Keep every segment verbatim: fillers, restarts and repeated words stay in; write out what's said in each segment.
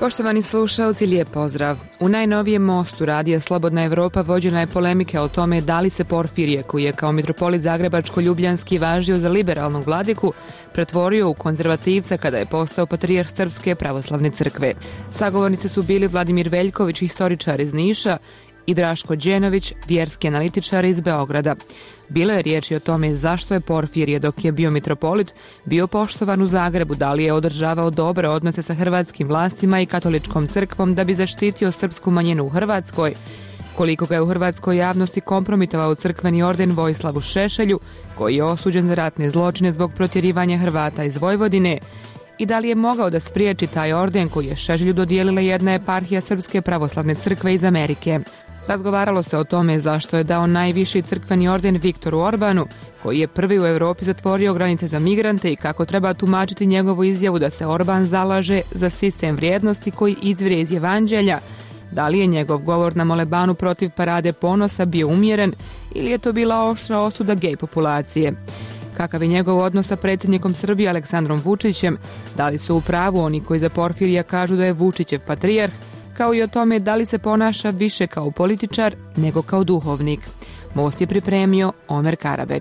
Poštovani slušalci, lijep pozdrav. U najnovijem mostu radija Slobodna Evropa vođena je polemika o tome da li se Porfirije, koji je kao mitropolit zagrebačko-ljubljanski važio za liberalnog vladiku, pretvorio u konzervativca kada je postao patrijarh Srpske pravoslavne crkve. Sagovornici su bili Vladimir Veljković, historičar iz Niša, i Draško Đenović, vjerski analitičar iz Beograda. Bilo je riječi o tome zašto je Porfirije, dok je bio mitropolit, bio poštovan u Zagrebu, da li je održavao dobre odnose sa hrvatskim vlastima i katoličkom crkvom da bi zaštitio srpsku manjinu u Hrvatskoj, koliko ga je u hrvatskoj javnosti kompromitovao crkveni orden Vojislavu Šešelju, koji je osuđen za ratne zločine zbog protjerivanja Hrvata iz Vojvodine, i da li je mogao da spriječi taj orden koji je Šešelju dodijelila jedna eparhija Srpske pravoslavne crkve iz Amerike. Razgovaralo se o tome zašto je dao najviši crkveni orden Viktoru Orbanu, koji je prvi u Europi zatvorio granice za migrante, i kako treba tumačiti njegovu izjavu da se Orban zalaže za sistem vrijednosti koji izvire iz Evanđelja. Da li je njegov govor na Molebanu protiv parade ponosa bio umjeren ili je to bila oštra osuda gej populacije? Kakav je njegov odnos sa predsjednikom Srbije Aleksandrom Vučićem? Da li su u pravu oni koji za Porfirija kažu da je Vučićev patrijarh? Kao i o tome da li se ponaša više kao političar nego kao duhovnik. Most je pripremio Omer Karabeg.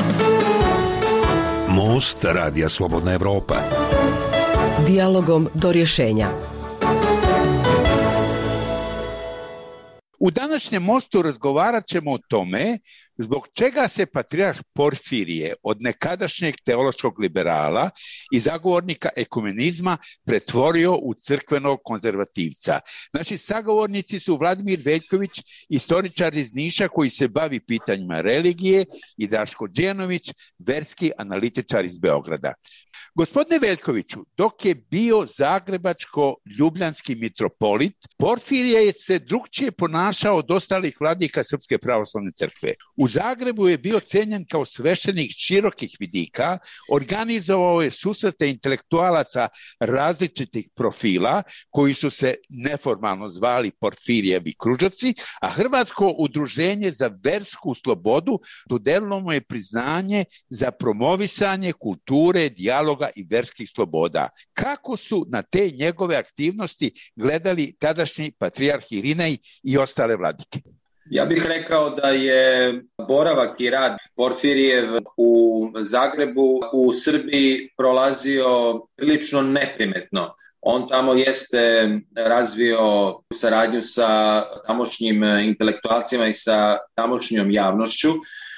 Most radija Slobodna Evropa. Dijalogom do rješenja. U današnjem mostu razgovarat ćemo o tome zbog čega se patrijarh Porfirije od nekadašnjeg teološkog liberala i zagovornika ekumenizma pretvorio u crkvenog konzervativca. Naši sagovornici su Vladimir Veljković, historičar iz Niša koji se bavi pitanjima religije, i Draško Đenović, verski analitičar iz Beograda. Gospodine Veljkoviću, dok je bio zagrebačko-ljubljanski mitropolit, Porfirije se drukčije ponašao od ostalih vladika Srpske pravoslavne crkve. U Zagrebu je bio cenjen kao sveštenik širokih vidika, organizovao je susrete intelektualaca različitih profila koji su se neformalno zvali Porfirijevi kružaci, a Hrvatsko udruženje za versku slobodu dodelilo mu je priznanje za promovisanje kulture, dijaloga i verskih sloboda. Kako su na te njegove aktivnosti gledali tadašnji patrijarh Irinej i ostale vladike? Ja bih rekao da je boravak i rad Porfirijev u Zagrebu, u Srbiji prolazio prilično neprimetno. On tamo jeste razvio saradnju sa tamošnjim intelektualcima i sa tamošnjom javnošću,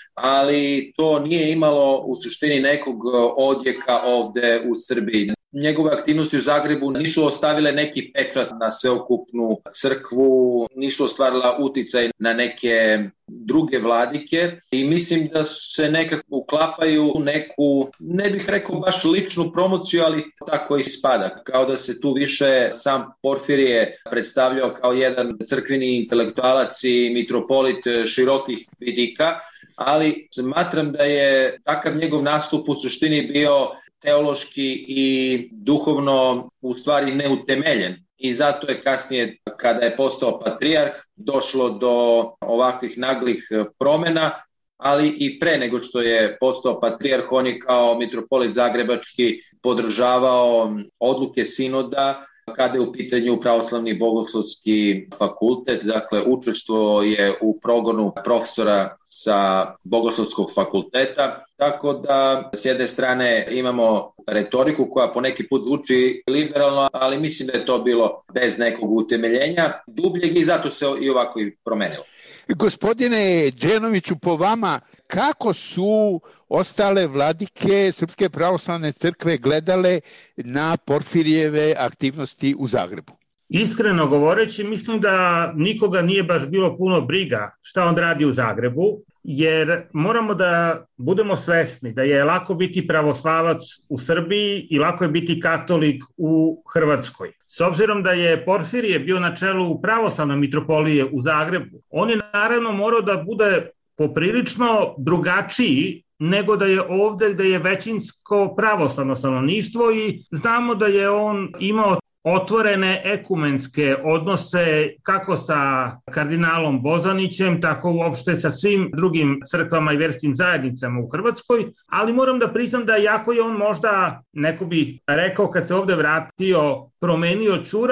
ali to nije imalo u suštini nekog odjeka ovde u Srbiji. Njegove aktivnosti u Zagrebu nisu ostavile neki pečat na sveokupnu crkvu, nisu ostvarila uticaj na neke druge vladike i mislim da se nekako uklapaju u neku, ne bih rekao baš ličnu promociju, ali tako i spada. Kao da se tu više sam Porfirije predstavljao kao jedan crkveni intelektualac i mitropolit širokih vidika, ali smatram da je takav njegov nastup u suštini bio teološki i duhovno u stvari neutemeljen. I zato je kasnije, kada je postao patrijarh, došlo do ovakvih naglih promjena, ali i pre nego što je postao patrijarh, on je kao mitropolit zagrebački podržavao odluke sinoda kada je u pitanju Pravoslavni bogoslovski fakultet, dakle učestvovao je u progonu profesora sa Bogoslovskog fakulteta, tako da s jedne strane imamo retoriku koja poneki put zvuči liberalno, ali mislim da je to bilo bez nekog utemeljenja dubljeg i zato se i ovako i promenilo. Gospodine Đenoviću, po vama, kako su ostale vladike Srpske pravoslavne crkve gledale na Porfirijeve aktivnosti u Zagrebu? Iskreno govoreći, mislim da nikoga nije baš bilo puno briga šta on radi u Zagrebu, jer moramo da budemo svesni da je lako biti pravoslavac u Srbiji i lako je biti katolik u Hrvatskoj. S obzirom da je Porfirije bio na čelu pravoslavne mitropolije u Zagrebu, on je naravno morao da bude poprilično drugačiji nego da je ovde gde je većinsko pravoslavno stanovništvo i znamo da je on imao otvorene ekumenske odnose kako sa kardinalom Bozanićem, tako uopšte sa svim drugim crkvama i verskim zajednicama u Hrvatskoj, ali moram da priznam da jako je on možda, neko bi rekao kad se ovde vratio, promenio čurak,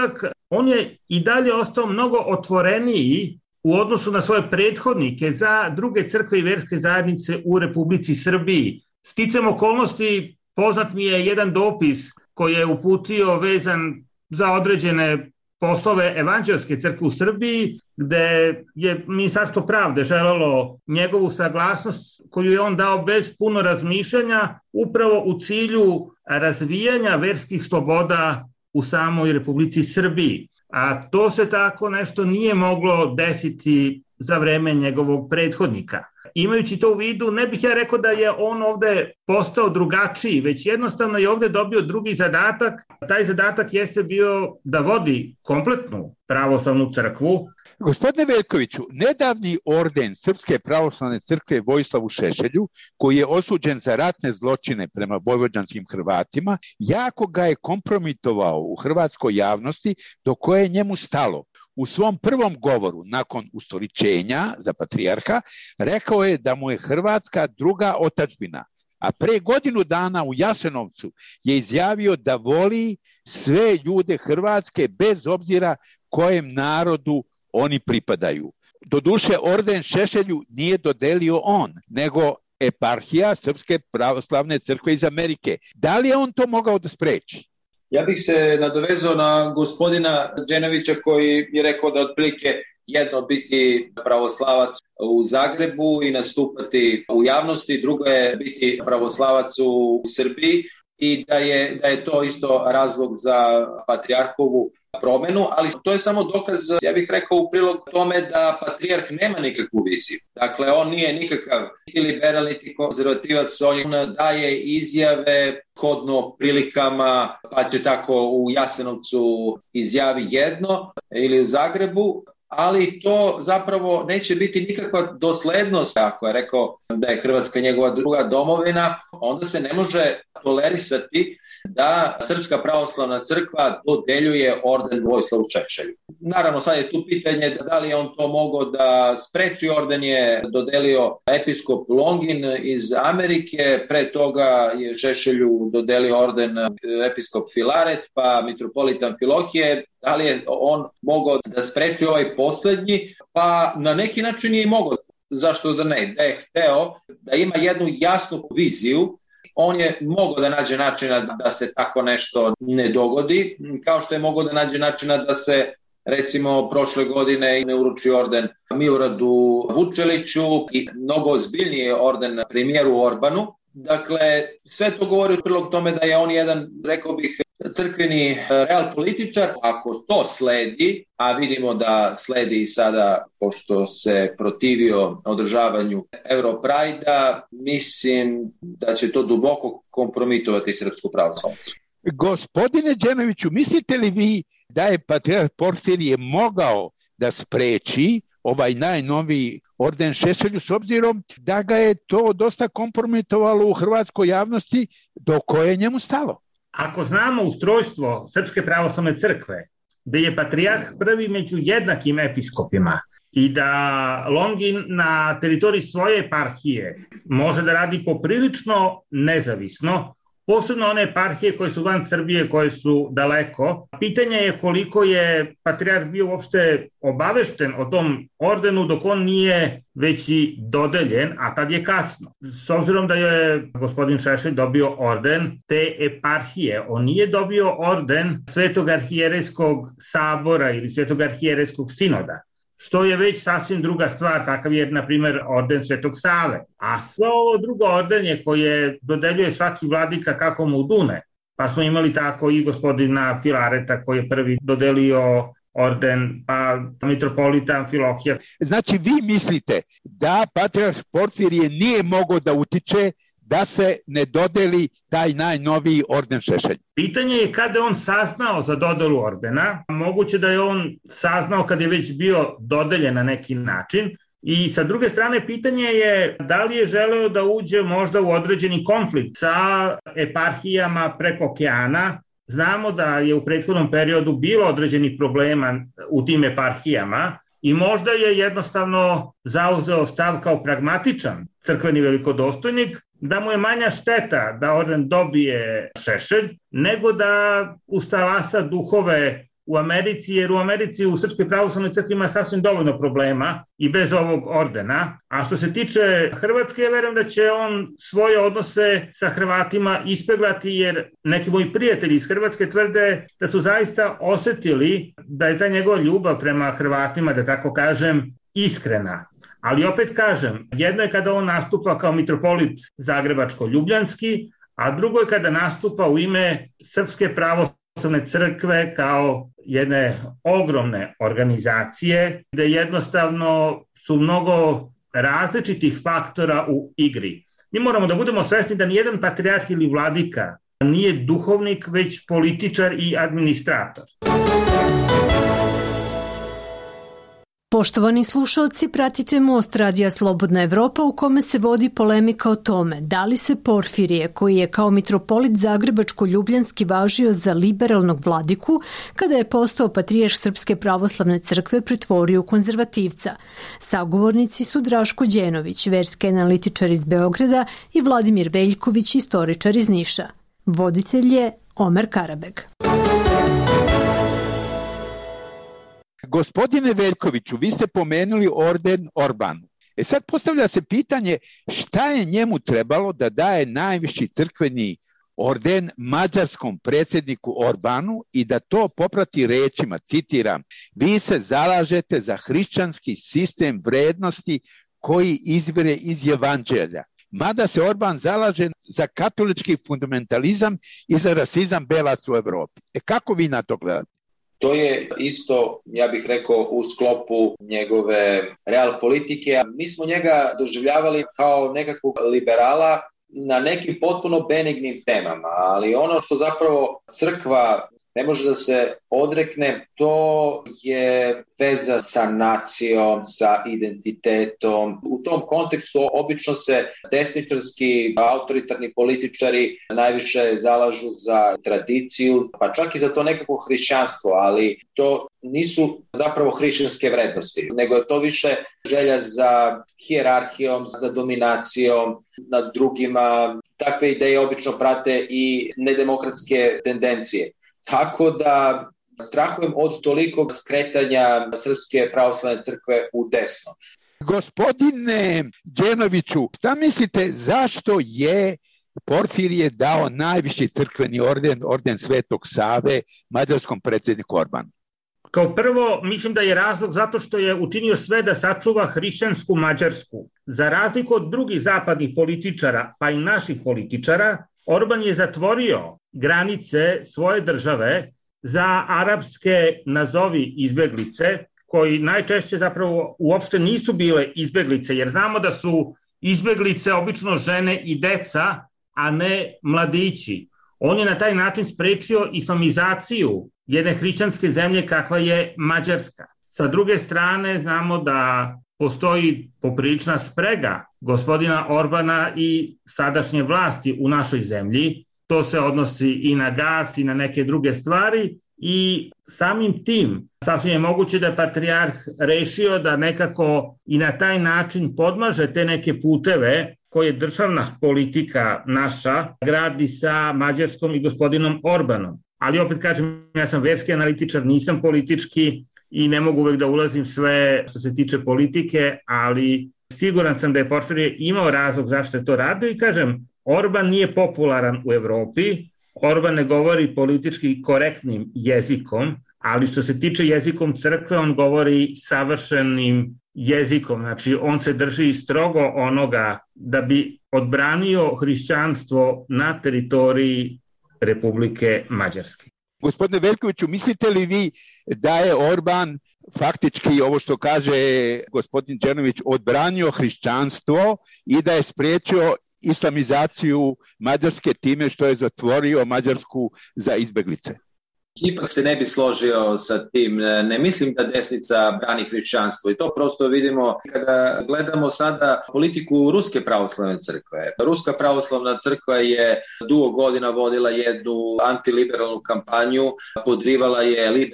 on je i dalje ostao mnogo otvoreniji u odnosu na svoje prethodnike za druge crkve i verske zajednice u Republici Srbiji. Sticam okolnosti, poznat mi je jedan dopis koji je uputio vezan za određene poslove Evanđelske crkve u Srbiji, gde je Ministarstvo pravde želelo njegovu saglasnost koju je on dao bez puno razmišljanja upravo u cilju razvijanja verskih sloboda u samoj Republici Srbiji. A to se tako nešto nije moglo desiti za vreme njegovog prethodnika. Imajući to u vidu, ne bih ja rekao da je on ovde postao drugačiji, već jednostavno je ovde dobio drugi zadatak. Taj zadatak jeste bio da vodi kompletnu pravoslavnu crkvu. Gospodine Veljkoviću, nedavni orden Srpske pravoslavne crkve Vojislavu Šešelju, koji je osuđen za ratne zločine prema vojvođanskim Hrvatima, jako ga je kompromitovao u hrvatskoj javnosti do koje je njemu stalo. U svom prvom govoru nakon ustoličenja za patrijarha rekao je da mu je Hrvatska druga otadžbina, a pre godinu dana u Jasenovcu je izjavio da voli sve ljude Hrvatske bez obzira kojem narodu oni pripadaju. Doduše, orden Šešelju nije dodelio on, nego eparhija Srpske pravoslavne crkve iz Amerike. Da li je on to mogao da spreči? Ja bih se nadovezao na gospodina Đenovića koji je rekao da otprilike jedno biti pravoslavac u Zagrebu i nastupati u javnosti, drugo je biti pravoslavac u Srbiji i da je, da je to isto razlog za patrijarhovu promenu, ali to je samo dokaz, ja bih rekao, u prilog tome da patrijarh nema nikakvu viziju. Dakle, on nije nikakav niti liberal, niti konzervativac, on daje izjave shodno prilikama, pa će tako u Jasenovcu izjavi jedno ili u Zagrebu, ali to zapravo neće biti nikakva doslednost. Ako je rekao da je Hrvatska njegova druga domovina, onda se ne može tolerisati da Srpska pravoslavna crkva dodeljuje orden Vojislavu Šešelju. Naravno, sad je tu pitanje da li je on to mogao da spreči. Orden je dodelio episkop Longin iz Amerike, pre toga je Šešelju dodelio orden episkop Filaret, pa mitropolit Amfilohije. Da li je on mogao da spreči ovaj poslednji? Pa na neki način je i mogao. Zašto da ne? Da je hteo da ima jednu jasnu viziju, on je mogao da nađe načina da se tako nešto ne dogodi, kao što je mogao da nađe načina da se recimo prošle godine ne uruči orden Miloradu Vučeliću i mnogo ozbiljniji orden premijeru Orbanu. Dakle, sve to govori u prilog tome da je on jedan, rekao bih, crkveni real političar. Ako to sledi, a vidimo da sledi sada, pošto se protivio održavanju Europrajda, mislim da će to duboko kompromitovati Srpsku pravoslavnu crkvu. Gospodine Đenoviću, mislite li vi da je patrijarh Porfirije mogao da spreči ovaj najnoviji orden Šešelju, s obzirom da ga je to dosta kompromitovalo u hrvatskoj javnosti do koje je njemu stalo? Ako znamo ustrojstvo Srpske pravoslavne crkve, da je patrijarh prvi među jednakim episkopima i da Longin na teritoriji svoje eparhije može da radi poprilično nezavisno, posebno one eparhije koje su van Srbije, koje su daleko. Pitanje je koliko je patrijarh bio uopšte obavešten o tom ordenu dok on nije već i dodeljen, a tad je kasno. S obzirom da je gospodin Šešelj dobio orden te eparhije, on nije dobio orden Svetog arhijerejskog sabora ili Svetog arhijerejskog sinoda, što je već sasvim druga stvar, kakav je, na primjer, orden Svetog Save. A sve ovo drugo ordenje koje dodeljuje svaki vladika kako mu dune, pa smo imali tako i gospodina Filareta koji je prvi dodelio orden, pa mitropolita Amfilohija. Znači, vi mislite da patrijarh Porfirije nije mogao da utiče da se ne dodeli taj najnoviji orden Šešelj? Pitanje je kada je on saznao za dodelu ordena. Moguće da je on saznao kad je već bio dodeljen na neki način. I sa druge strane, pitanje je da li je želeo da uđe možda u određeni konflikt sa eparhijama preko okeana. Znamo da je u prethodnom periodu bilo određenih problema u tim eparhijama i možda je jednostavno zauzeo stav kao pragmatičan crkveni velikodostojnik, da mu je manja šteta da orden dobije Šešelj, nego da ustalasa duhove u Americi, jer u Americi u Srpskoj pravoslavnoj crkvi ima sasvim dovoljno problema i bez ovog ordena. A što se tiče Hrvatske, ja verujem da će on svoje odnose sa Hrvatima ispeglati, jer neki moji prijatelji iz Hrvatske tvrde da su zaista osetili da je ta njegova ljubav prema Hrvatima, da tako kažem, iskrena. Ali opet kažem, jedno je kada on nastupa kao mitropolit Zagrebačko-Ljubljanski, a drugo je kada nastupa u ime Srpske pravoslavne crkve kao jedne ogromne organizacije, gde jednostavno su mnogo različitih faktora u igri. Mi moramo da budemo svesni da nijedan patrijarh ili vladika nije duhovnik, već političar i administrator. Poštovani slušalci, pratite Most Radija Slobodna Evropa u kome se vodi polemika o tome da li se Porfirije, koji je kao mitropolit Zagrebačko-Ljubljanski važio za liberalnog vladiku, kada je postao patrijarh Srpske pravoslavne crkve, pretvorio u konzervativca. Sagovornici su Draško Đenović, verski analitičar iz Beograda, i Vladimir Veljković, istoričar iz Niša. Voditelj je Omer Karabeg. Gospodine Veljkoviću, vi ste pomenuli orden Orbanu. E sad postavlja se pitanje šta je njemu trebalo da daje najviši crkveni orden mađarskom predsjedniku Orbanu i da to poprati rečima, citiram, vi se zalažete za hrišćanski sistem vrednosti koji izvire iz evanđelja. Mada se Orban zalaže za katolički fundamentalizam i za rasizam belaca u Evropi. E kako vi na to gledate? To je isto, ja bih rekao, u sklopu njegove real politike. Mi smo njega doživljavali kao nekakvog liberala na nekim potpuno benignim temama, ali ono što zapravo crkva ne može da se odrekne, to je veza sa nacijom, sa identitetom. U tom kontekstu obično se desničarski, autoritarni političari najviše zalažu za tradiciju, pa čak i za to nekako hrišćanstvo, ali to nisu zapravo hrišćanske vrednosti, nego je to više želja za hijerarhijom, za dominacijom nad drugima. Takve ideje obično prate i nedemokratske tendencije. Tako da strahujem od tolikog skretanja Srpske pravoslavne crkve u desno. Gospodine Đenoviću, šta mislite zašto je Porfirije dao najviši crkveni orden, orden Svetog Save, mađarskom predsjedniku Orbanu? Kao prvo, mislim da je razlog zato što je učinio sve da sačuva hrišćansku Mađarsku. Za razliku od drugih zapadnih političara, pa i naših političara, Orban je zatvorio granice svoje države za arapske, nazovi, izbeglice, koji najčešće zapravo uopšte nisu bile izbeglice, jer znamo da su izbeglice obično žene i deca, a ne mladići. On je na taj način sprečio islamizaciju jedne hrišćanske zemlje kakva je Mađarska. Sa druge strane, znamo da postoji poprilična sprega gospodina Orbana i sadašnje vlasti u našoj zemlji. To se odnosi i na gas i na neke druge stvari i samim tim sasvim je moguće da je patrijarh rešio da nekako i na taj način podmaže te neke puteve koje državna politika naša gradi sa Mađarskom i gospodinom Orbanom. Ali opet kažem, ja sam verski analitičar, nisam politički i ne mogu uvek da ulazim sve što se tiče politike, ali siguran sam da je Porfirije imao razlog zašto je to radio i kažem, Orban nije popularan u Evropi, Orban ne govori politički korektnim jezikom, ali što se tiče jezikom crkve, on govori savršenim jezikom, znači on se drži strogo onoga da bi odbranio hrišćanstvo na teritoriji Republike Mađarske. Gospodine Veljkoviću, mislite li vi da je Orban faktički, ovo što kaže gospodin Đenović, odbranio hrišćanstvo i da je spriječio islamizaciju Mađarske time što je zatvorio Mađarsku za izbeglice? Ipak se ne bi složio sa tim. Ne mislim da desnica brani hrišćanstvo i to prosto vidimo kada gledamo sada politiku Ruske pravoslavne crkve. Ruska pravoslavna crkva je dugo godina vodila jednu antiliberalnu kampanju, podrivala je liberalni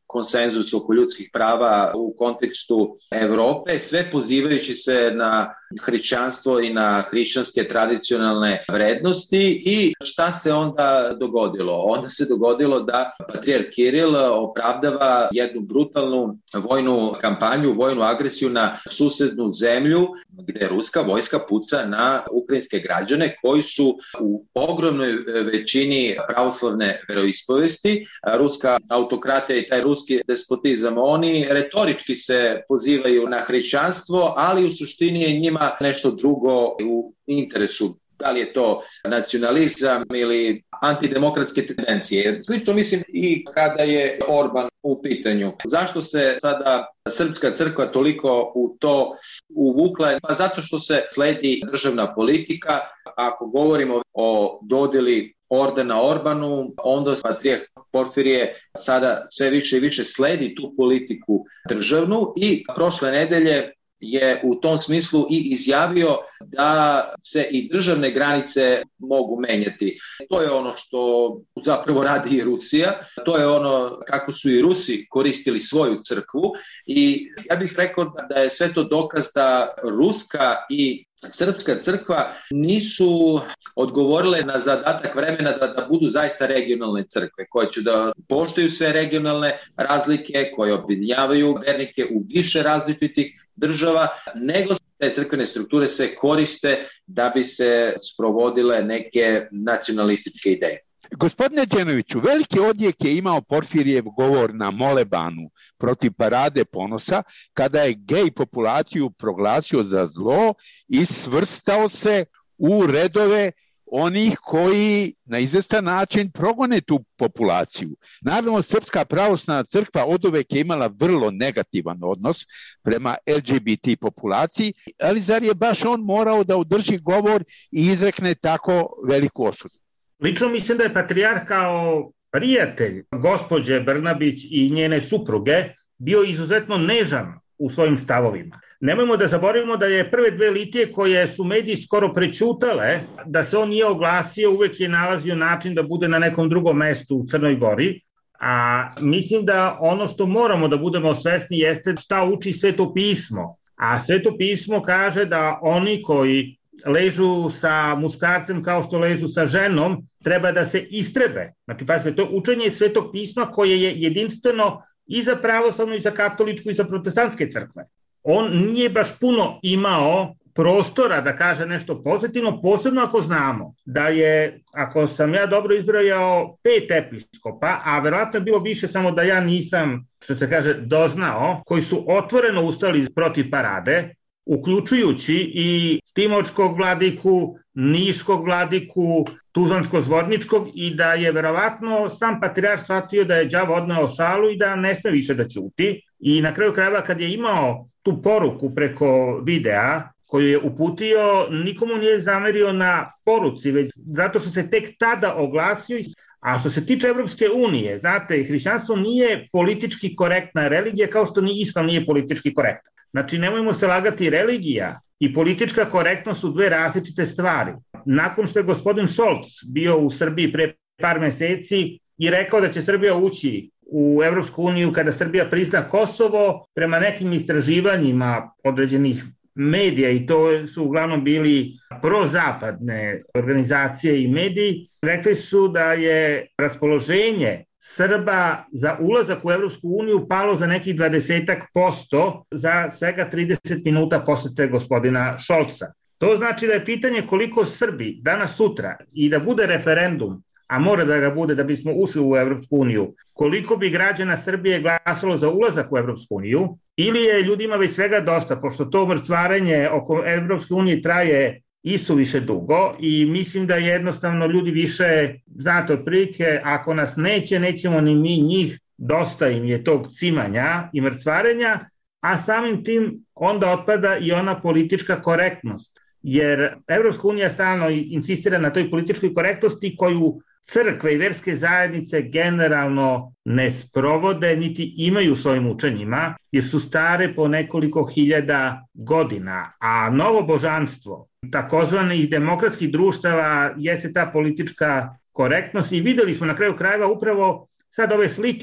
konsenzus oko ljudskih prava u kontekstu Evrope, sve pozivajući se na hrišćanstvo i na hrišćanske tradicionalne vrednosti. I šta se onda dogodilo? Onda se dogodilo da patrijarh Kiril opravdava jednu brutalnu vojnu kampanju, vojnu agresiju na susednu zemlju gde ruska vojska puca na ukrajinske građane koji su u ogromnoj većini pravoslavne veroispovesti. Ruska autokratija i taj ruski despotizam, oni retorički se pozivaju na hrišćanstvo, ali u suštini je njima nešto drugo u interesu. Da li je to nacionalizam ili antidemokratske tendencije. Slično mislim i kada je Orban u pitanju. Zašto se sada srpska crkva toliko u to uvukla? Pa zato što se sledi državna politika. Ako govorimo o dodeli ordena Orbanu, onda patrijarh Porfirije sada sve više i više sledi tu politiku državnu i prošle nedelje je u tom smislu i izjavio da se i državne granice mogu menjati. To je ono što zapravo radi i Rusija, to je ono kako su i Rusi koristili svoju crkvu i ja bih rekao da je sve to dokaz da ruska i srpska crkva nisu odgovorile na zadatak vremena da, da budu zaista regionalne crkve, koje će da poštuju sve regionalne razlike, koje objedinjavaju vernike u više različitih država, nego te crkvene strukture se koriste da bi se sprovodile neke nacionalističke ideje. Gospodine Đenoviću, veliki odjek je imao Porfirijev govor na molebanu protiv Parade ponosa, kada je gej populaciju proglasio za zlo i svrstao se u redove onih koji na izvestan način progone tu populaciju. Naravno, Srpska pravoslavna crkva oduvek je imala vrlo negativan odnos prema L G B T populaciji, ali zar je baš on morao da održi govor i izrekne tako veliku osudu? Lično mislim da je patrijarh kao prijatelj gospođe Brnabić i njene supruge bio izuzetno nežan u svojim stavovima. Nemojmo da zaboravimo da je prve dve litije koje su mediji skoro prećutale, da se on nije oglasio, uvek je nalazio način da bude na nekom drugom mestu u Crnoj Gori, a mislim da ono što moramo da budemo svesni jeste šta uči Sveto pismo. A Sveto pismo kaže da oni koji ležu sa muškarcem kao što ležu sa ženom, treba da se istrebe. Znači, pa se to učenje Svetog pisma koje je jedinstveno i za pravoslavnu, i za katoličku, i za protestantske crkve. On nije baš puno imao prostora da kaže nešto pozitivno, posebno ako znamo da je, ako sam ja dobro izbrojao, pet episkopa, a verovatno je bilo više, samo da ja nisam, što se kaže, doznao, koji su otvoreno ustali protiv Parade, uključujući i timočkog vladiku, niškog vladiku, tuzlansko-zvorničkog, i da je verovatno sam patrijarh shvatio da je đavo odneo šalu i da ne sme više da ćuti. I na kraju krajeva, kad je imao tu poruku preko videa koju je uputio, nikomu nije zamerio na poruci, već zato što se tek tada oglasio. A što se tiče Evropske unije, znate, hrišćanstvo nije politički korektna religija, kao što ni islam nije politički korektan. Znači, nemojmo se lagati, religija i politička korektnost su dve različite stvari. Nakon što je gospodin Šolc bio u Srbiji pre par meseci i rekao da će Srbija ući u Evropsku uniju kada Srbija prizna Kosovo, prema nekim istraživanjima određenih medija, i to su uglavnom bili prozapadne organizacije i mediji, rekli su da je raspoloženje Srba za ulazak u Evropsku uniju palo za nekih dvadesetak posto za svega trideset minuta posete gospodina Šolca. To znači da je pitanje koliko Srbi danas sutra, i da bude referendum, a mora da ga bude da bismo ušli u Evropsku uniju, koliko bi građana Srbije glasalo za ulazak u Evropsku uniju, ili je ljudima već svega dosta, pošto to mrcvarenje oko Evropske unije traje isuviše dugo, i mislim da jednostavno ljudi više, znate, otprilike, ako nas neće, nećemo ni mi njih, dosta im je tog cimanja i mrcvarenja, a samim tim onda otpada i ona politička korektnost. Jer Evropska unija stalno insistira na toj političkoj korektnosti koju crkve i verske zajednice generalno ne sprovode, niti imaju u svojim učenjima, jer su stare po nekoliko hiljada godina. A novo božanstvo takozvanih demokratskih društava jeste ta politička korektnost, i videli smo na kraju krajeva upravo sad ove slike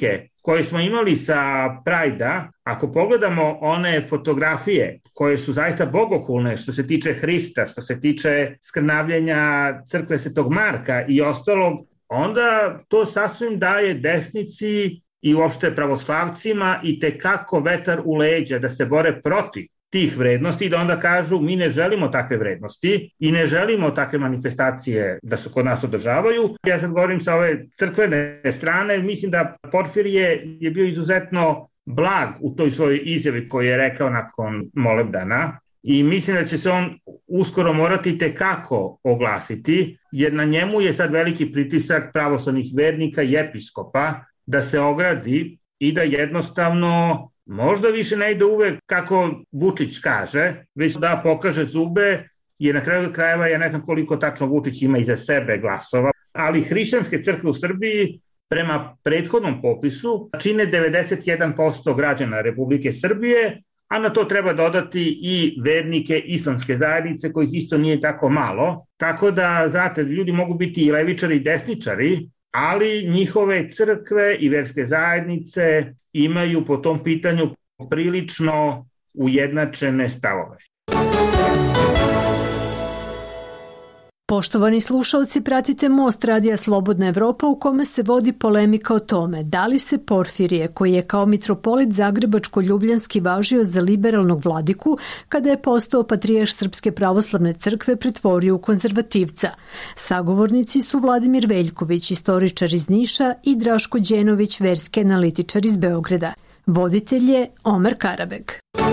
koje smo imali sa Prajda, ako pogledamo one fotografije koje su zaista bogohulne što se tiče Hrista, što se tiče skrnavljenja crkve Svetog Marka i ostalog, onda to sasvim daje desnici i uopšte pravoslavcima i tekako vetar u leđa da se bore protiv tih vrednosti i da onda kažu mi ne želimo takve vrednosti i ne želimo takve manifestacije da se kod nas održavaju. Ja sad govorim sa ove crkvene strane, mislim da Porfirije je bio izuzetno blag u toj svojoj izjavi koju je rekao nakon molebdana i mislim da će se on uskoro morati tekako oglasiti, jer na njemu je sad veliki pritisak pravoslavnih vernika i episkopa da se ogradi i da jednostavno možda više ne ide uvek kako Vučić kaže, već da pokaže zube, jer na kraju krajeva ja ne znam koliko tačno Vučić ima iza sebe glasova, ali hrišćanske crkve u Srbiji prema prethodnom popisu čine devedeset jedan posto građana Republike Srbije, a na to treba dodati i vernike islamske zajednice kojih isto nije tako malo, tako da, znate, ljudi mogu biti i levičari i desničari, ali njihove crkve i verske zajednice imaju po tom pitanju prilično ujednačene stavove. Poštovani slušalci, pratite Most Radija Slobodna Evropa u kome se vodi polemika o tome da li se Porfirije, koji je kao mitropolit Zagrebačko-Ljubljanski važio za liberalnog vladiku, kada je postao patrijarh Srpske pravoslavne crkve, pretvorio u konzervativca. Sagovornici su Vladimir Veljković, istoričar iz Niša, i Draško Đenović, verski analitičar iz Beograda. Voditelj je Omer Karabeg.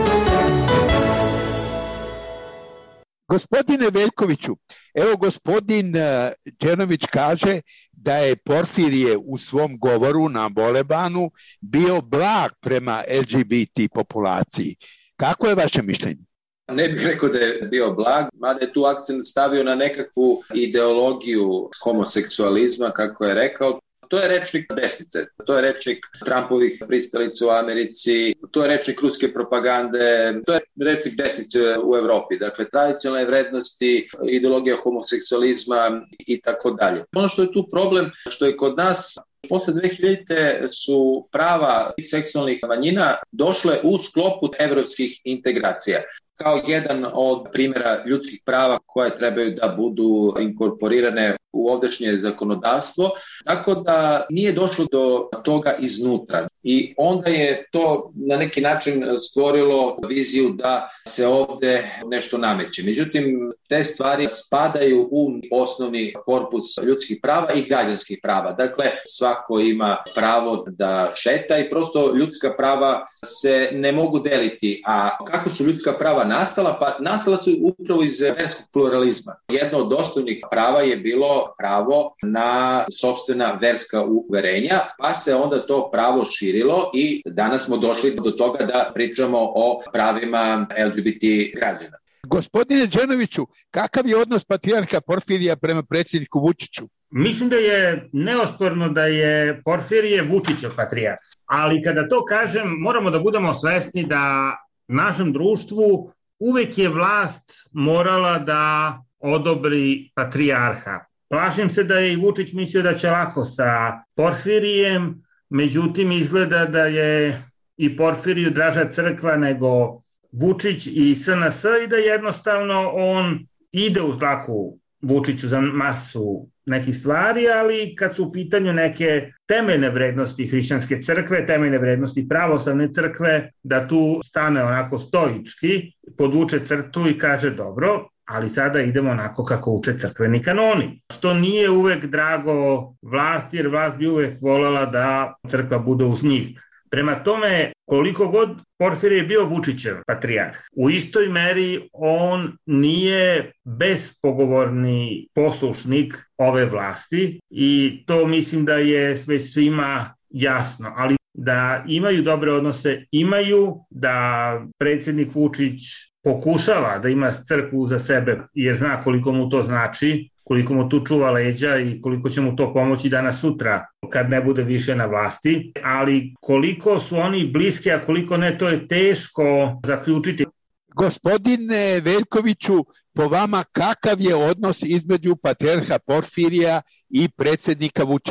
Gospodine Veljkoviću, evo gospodin Đenović kaže da je Porfirije u svom govoru na Molebdanu bio blag prema L G B T populaciji. Kako je vaše mišljenje? Ne bih rekao da je bio blag, mada je tu akcent stavio na nekakvu ideologiju homoseksualizma, kako je rekao. To je rečnik desnice, to je rečnik Trumpovih pristalica u Americi, to je rečnik ruske propagande, to je rečnik desnice u Evropi. Dakle, tradicionalne vrednosti, ideologija homoseksualizma i tako dalje. Ono što je tu problem, što je kod nas posle dve hiljadite su prava seksualnih manjina došle u sklopu evropskih integracija kao jedan od primjera ljudskih prava koje trebaju da budu inkorporirane u ovdašnje zakonodavstvo, tako da nije došlo do toga iznutra. I onda je to na neki način stvorilo viziju da se ovde nešto nameće. Međutim, te stvari spadaju u osnovni korpus ljudskih prava i građanskih prava. Dakle, svako ima pravo da šeta i prosto ljudska prava se ne mogu deliti. A kako su ljudska prava nastala? Pa nastala su upravo iz verskog pluralizma. Jedno od osnovnih prava je bilo pravo na sopstvena verska uverenja, pa se onda to pravo širilo i danas smo došli do toga da pričamo o pravima L G B T građana. Gospodine Đenoviću, kakav je odnos patrijarha Porfirija prema predsjedniku Vučiću? Mislim da je neosporno da je Porfirije Vučićev patrijarh, ali kada to kažem moramo da budemo svesni da našem društvu uvek je vlast morala da odobri patrijarha. Plašim se da je i Vučić mislio da će lako sa Porfirijem, međutim izgleda da je i Porfiriju draža crkva nego Vučić i S N S i da jednostavno on ide uz dlaku Vučiću za masu nekih stvari, ali kad su u pitanju neke temeljne vrednosti hrišćanske crkve, temeljne vrednosti pravoslavne crkve, da tu stane onako stoički, podvuče crtu i kaže dobro, ali sada idemo onako kako uče crkveni kanoni. Što nije uvek drago vlasti, jer vlast bi uvek voljela da crkva bude uz njih. Prema tome, koliko god Porfirije je bio Vučićev patrijarh, u istoj meri on nije bespogovorni poslušnik ove vlasti i to mislim da je sve svima jasno, ali da imaju dobre odnose, imaju, da predsjednik Vučić pokušava da ima crkvu za sebe jer zna koliko mu to znači, koliko mu tu čuva leđa i koliko će mu to pomoći danas sutra kad ne bude više na vlasti, ali koliko su oni bliski, a koliko ne, to je teško zaključiti. Gospodine Veljkoviću, po vama kakav je odnos između patrijarha Porfirija i predsjednika Vučića?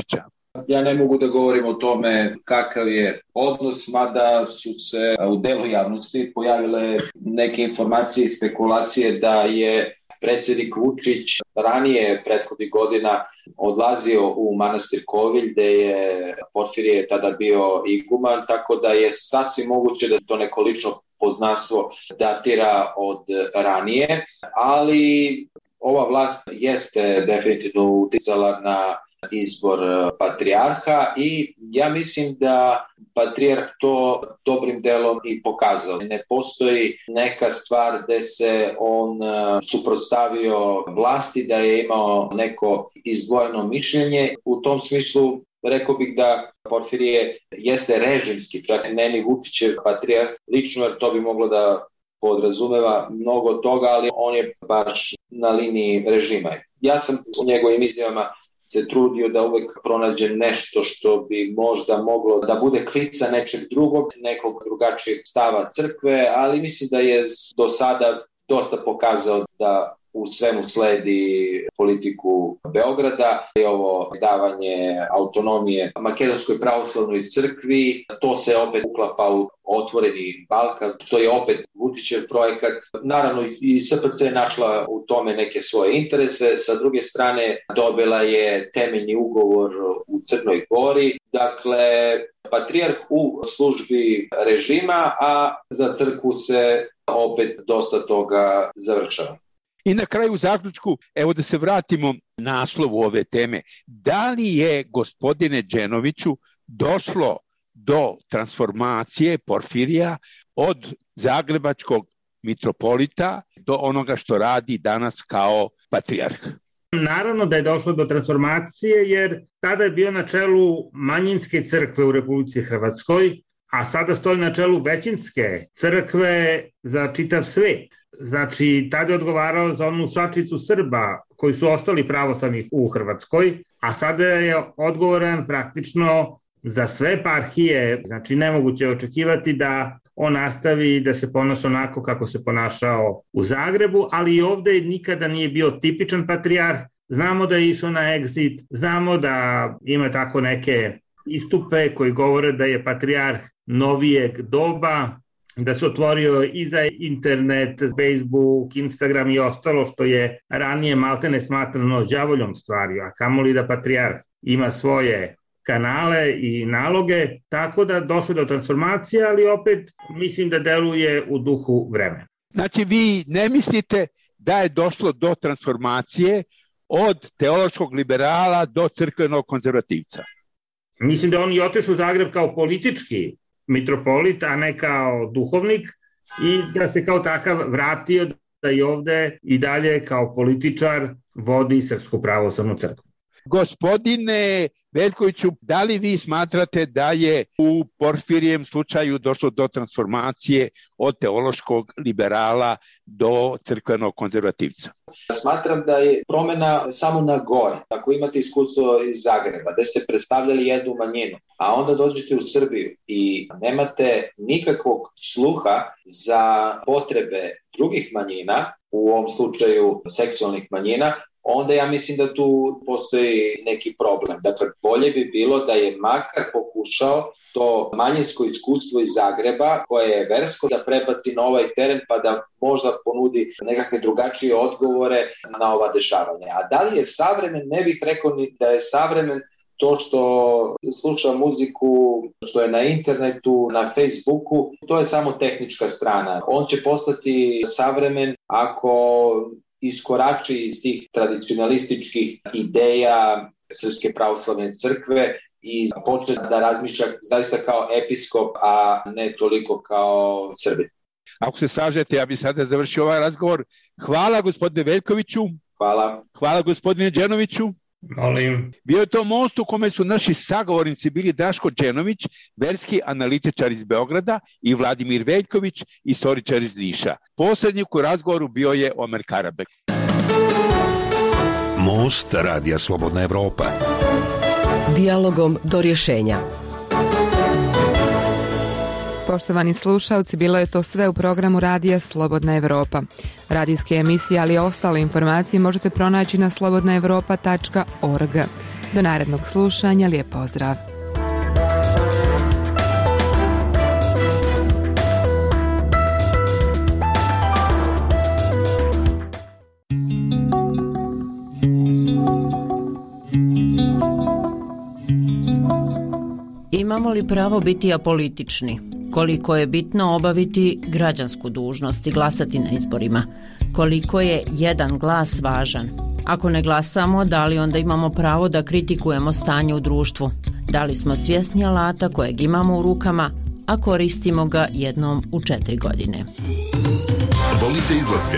Ja ne mogu da govorim o tome kakav je odnos, mada su se u delu javnosti pojavile neke informacije i spekulacije da je predsjednik Vučić ranije prethodnih godina odlazio u manastir Kovilj, gde je Porfirije tada bio iguman, tako da je sasvim moguće da to neko lično poznanstvo datira od ranije, ali ova vlast jeste definitivno uticala na izbor patrijarha i ja mislim da patrijarh to dobrim delom i pokazao. Ne postoji neka stvar gde se on suprotstavio vlasti, da je imao neko izdvojeno mišljenje. U tom smislu rekao bih da Porfirije jeste režimski, čak ne ni Vučićev patrijarh lično, jer to bi moglo da podrazumeva mnogo toga, ali on je baš na liniji režima. Ja sam u njegovim izjavama se trudio da uvek pronađe nešto što bi možda moglo da bude klica nečeg drugog, nekog drugačijeg stava crkve, ali mislim da je do sada dosta pokazao da u svemu sledi politiku Beograda i ovo davanje autonomije Makedonskoj pravoslavnoj crkvi. To se opet uklapa u Otvoreni Balkan, što je opet Vučićev projekat. Naravno i S P C je našla u tome neke svoje interese. Sa druge strane dobila je temeljni ugovor u Crnoj Gori. Dakle, patrijarh u službi režima, a za crkvu se opet dosta toga završava. I na kraju zaključku, evo da se vratimo naslovu ove teme. Da li je, gospodine Đenoviću, došlo do transformacije Porfirija od zagrebačkog mitropolita do onoga što radi danas kao patrijarh? Naravno da je došlo do transformacije, jer tada je bio na čelu manjinske crkve u Republici Hrvatskoj, a sada stoji na čelu većinske crkve za čitav svet. Znači, tada je odgovarao za onu šačicu Srba koji su ostali pravoslavni u Hrvatskoj, a sada je odgovoran praktično za sve eparhije. Znači, nemoguće je očekivati da on nastavi da se ponaša onako kako se ponašao u Zagrebu, ali i ovde nikada nije bio tipičan patrijarh. Znamo da je išao na exit, znamo da ima tako neke istupe koji govore da je patrijarh novijeg doba, da se otvorio i za internet, Facebook, Instagram i ostalo što je ranije maltene smatrano đavoljom stvari, a kamoli da patrijarh ima svoje kanale i naloge, tako da došlo do transformacije, ali opet mislim da deluje u duhu vremena. Znači vi ne mislite da je došlo do transformacije od teološkog liberala do crkvenog konzervativca? Mislim da on i otišao u Zagreb kao politički mitropolit, a ne kao duhovnik, i da se kao takav vratio da i ovde i dalje kao političar vodi Srpsku pravoslavnu crkvu. Gospodine Veljkoviću, da li vi smatrate da je u Porfirijem slučaju došlo do transformacije od teološkog liberala do crkvenog konzervativca? Smatram da je promena samo na gore. Ako imate iskustvo iz Zagreba, gde ste predstavljali jednu manjinu, a onda dođete u Srbiju i nemate nikakvog sluha za potrebe drugih manjina, u ovom slučaju seksualnih manjina, onda ja mislim da tu postoji neki problem. Dakle, bolje bi bilo da je makar pokušao to manjinsko iskustvo iz Zagreba, koje je versko, da prebaci na ovaj teren pa da možda ponudi nekakve drugačije odgovore na ova dešavanja. A da li je savremen, ne bih rekao ni da je savremen to što sluša muziku, što je na internetu, na Facebooku, to je samo tehnička strana. On će postati savremen ako iskorači iz tih tradicionalističkih ideja Srpske pravoslavne crkve i počne da razmišlja zaista kao episkop, a ne toliko kao Srbin. Ako se slažete, ja bih sada završio ovaj razgovor. Hvala gospodine Veljkoviću. Hvala. Hvala gospodine Đenoviću. Molim. Bio je to most u kome su naši sagovornici bili Daško Đenović, verski analitičar iz Beograda, i Vladimir Veljković, istoričar iz Niša. Poslednjik u razgovoru bio je Omer Karabek. Most Radija Slobodna Evropa. Dijalogom do rješenja. Poštovani slušalci, bilo je to sve u programu Radija Slobodna Evropa. Radijske emisije, ali i ostale informacije možete pronaći na slobodna evropa tačka org. Do narednog slušanja, lijep pozdrav. Imamo li pravo biti apolitični? Koliko je bitno obaviti građansku dužnost i glasati na izborima? Koliko je jedan glas važan? Ako ne glasamo, da li onda imamo pravo da kritikujemo stanje u društvu? Da li smo svjesni alata kojeg imamo u rukama, a koristimo ga jednom u četiri godine? Volite izlaske?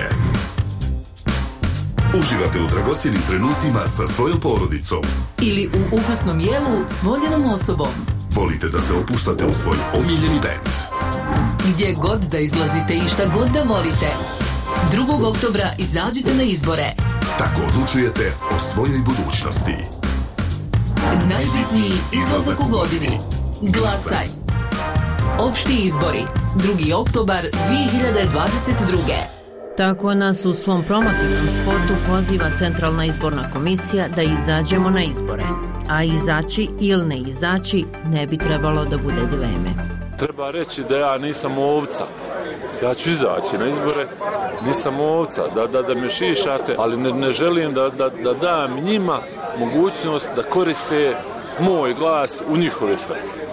Uživate u dragocjenim trenucima sa svojom porodicom? Ili u ukusnom jelu s voljenom osobom? Volite da se opuštate u svoj omiljeni bend? Gdje god da izlazite i šta god da volite, drugog oktobra izađite na izbore. Tako odlučujete o svojoj budućnosti. Najbitniji izlazak u godini. Glasaj. Opšti izbori. drugi oktobar dvije hiljade dvadeset druge. Tako nas u svom promotivnom spotu poziva Centralna izborna komisija da izađemo na izbore. A izaći ili ne izaći ne bi trebalo da bude dileme. Treba reći da ja nisam ovca. Ja ću izaći na izbore, nisam ovca, da, da, da me šišate, ali ne, ne želim da, da, da dam njima mogućnost da koriste moj glas u njihove svrhe.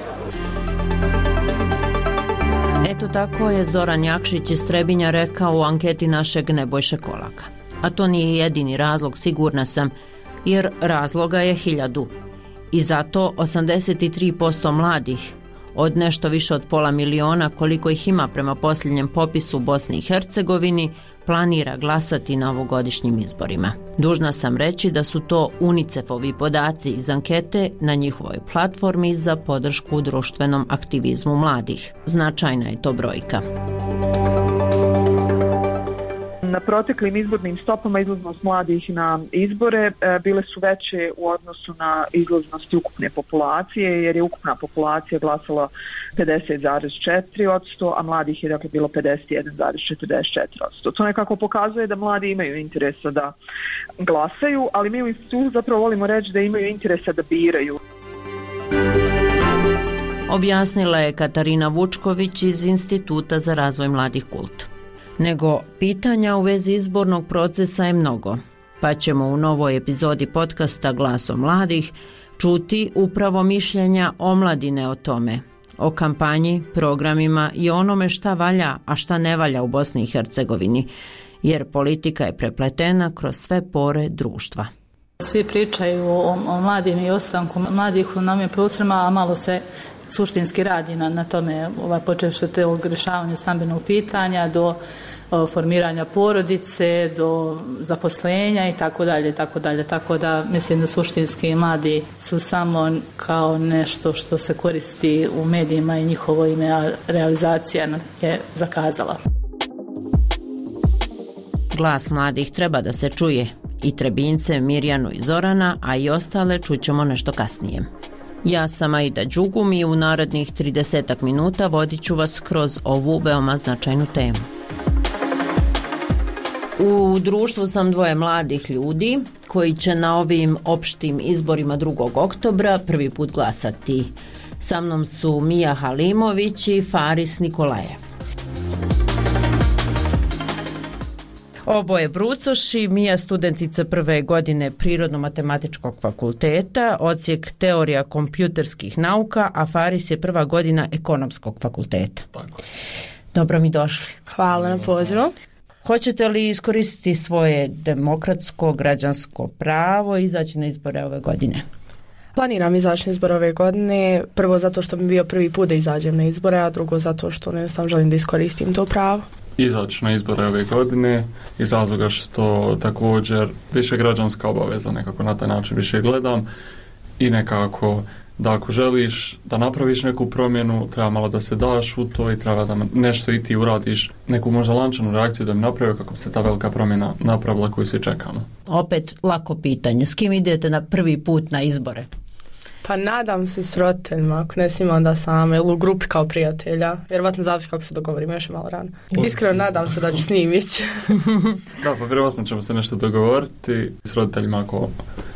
Eto tako je Zoran Jakšić iz Trebinja rekao u anketi našeg Nebojše Kolaka. A to nije jedini razlog, sigurna sam, jer razloga je hiljadu. I zato osamdeset tri posto mladih, od nešto više od pola miliona koliko ih ima prema posljednjem popisu u Bosni i Hercegovini, planira glasati na ovogodišnjim izborima. Dužna sam reći da su to UNICEF-ovi podaci iz ankete na njihovoj platformi za podršku društvenom aktivizmu mladih. Značajna je to brojka. Na proteklim izbornim stopama izlaznost mladih na izbore e, bile su veće u odnosu na izlaznosti ukupne populacije, jer je ukupna populacija glasala pedeset zarez četiri posto, a mladih je dakle bilo pedeset jedan zarez četrdeset četiri posto. To nekako pokazuje da mladi imaju interesa da glasaju, ali mi u institutu zapravo volimo reći da imaju interesa da biraju. Objasnila je Katarina Vučković iz Instituta za razvoj mladih Kult. Nego pitanja u vezi izbornog procesa je mnogo, pa ćemo u novoj epizodi podcasta Glaso mladih čuti upravo mišljenja omladine o tome, o kampanji, programima i onome šta valja, a šta ne valja u Bosni i Hercegovini, jer politika je prepletena kroz sve pore društva. Svi pričaju o, o mladim i ostanku mladih u novim prostorima, a malo se suštinski radi na, na tome, ovaj, počevši od tog rješavanja stambenog pitanja do o, formiranja porodice, do zaposlenja i tako dalje, tako dalje. Tako da mislim da suštinski mladi su samo kao nešto što se koristi u medijima i njihovo ime, a realizacija je zakazala. Glas mladih treba da se čuje. I Trebince, Mirjanu i Zorana, a i ostale čućemo nešto kasnije. Ja sam Aida Đugum i u narednih tridesetak minuta vodit ću vas kroz ovu veoma značajnu temu. U društvu sam dvoje mladih ljudi koji će na ovim opštim izborima drugog oktobra prvi put glasati. Sa mnom su Mija Halimović i Faris Nikolajev. Oboje brucoši, Mija studentica prve godine Prirodno-matematičkog fakulteta, odsjek teorija kompjuterskih nauka, a Faris je prva godina Ekonomskog fakulteta. Tako. Dobro mi došli. Hvala na pozivu. Hoćete li iskoristiti svoje demokratsko, građansko pravo i izaći na izbore ove godine? Planiram izaći na izbore ove godine, prvo zato što mi bio prvi put da izađem na izbore, a drugo zato što ne znam, želim da iskoristim to pravo. Izaći na izbore ove godine iz razloga što također više građanska obaveza, nekako na taj način više gledam i nekako da ako želiš da napraviš neku promjenu, treba malo da se daš u to i treba da nešto i ti uradiš, neku možda lančanu reakciju da bi napravio kako bi se ta velika promjena napravila koju svi čekamo. Opet lako pitanje, s kim idete na prvi put na izbore? Pa nadam se s roditeljima, ako ne svima onda sama, ili u grupi kao prijatelja. Vjerovatno zavisi kako se dogovorimo, još je malo rano. Iskreno nadam se da ću s njim ići. Da, pa vjerovatno ćemo se nešto dogovoriti s roditeljima ako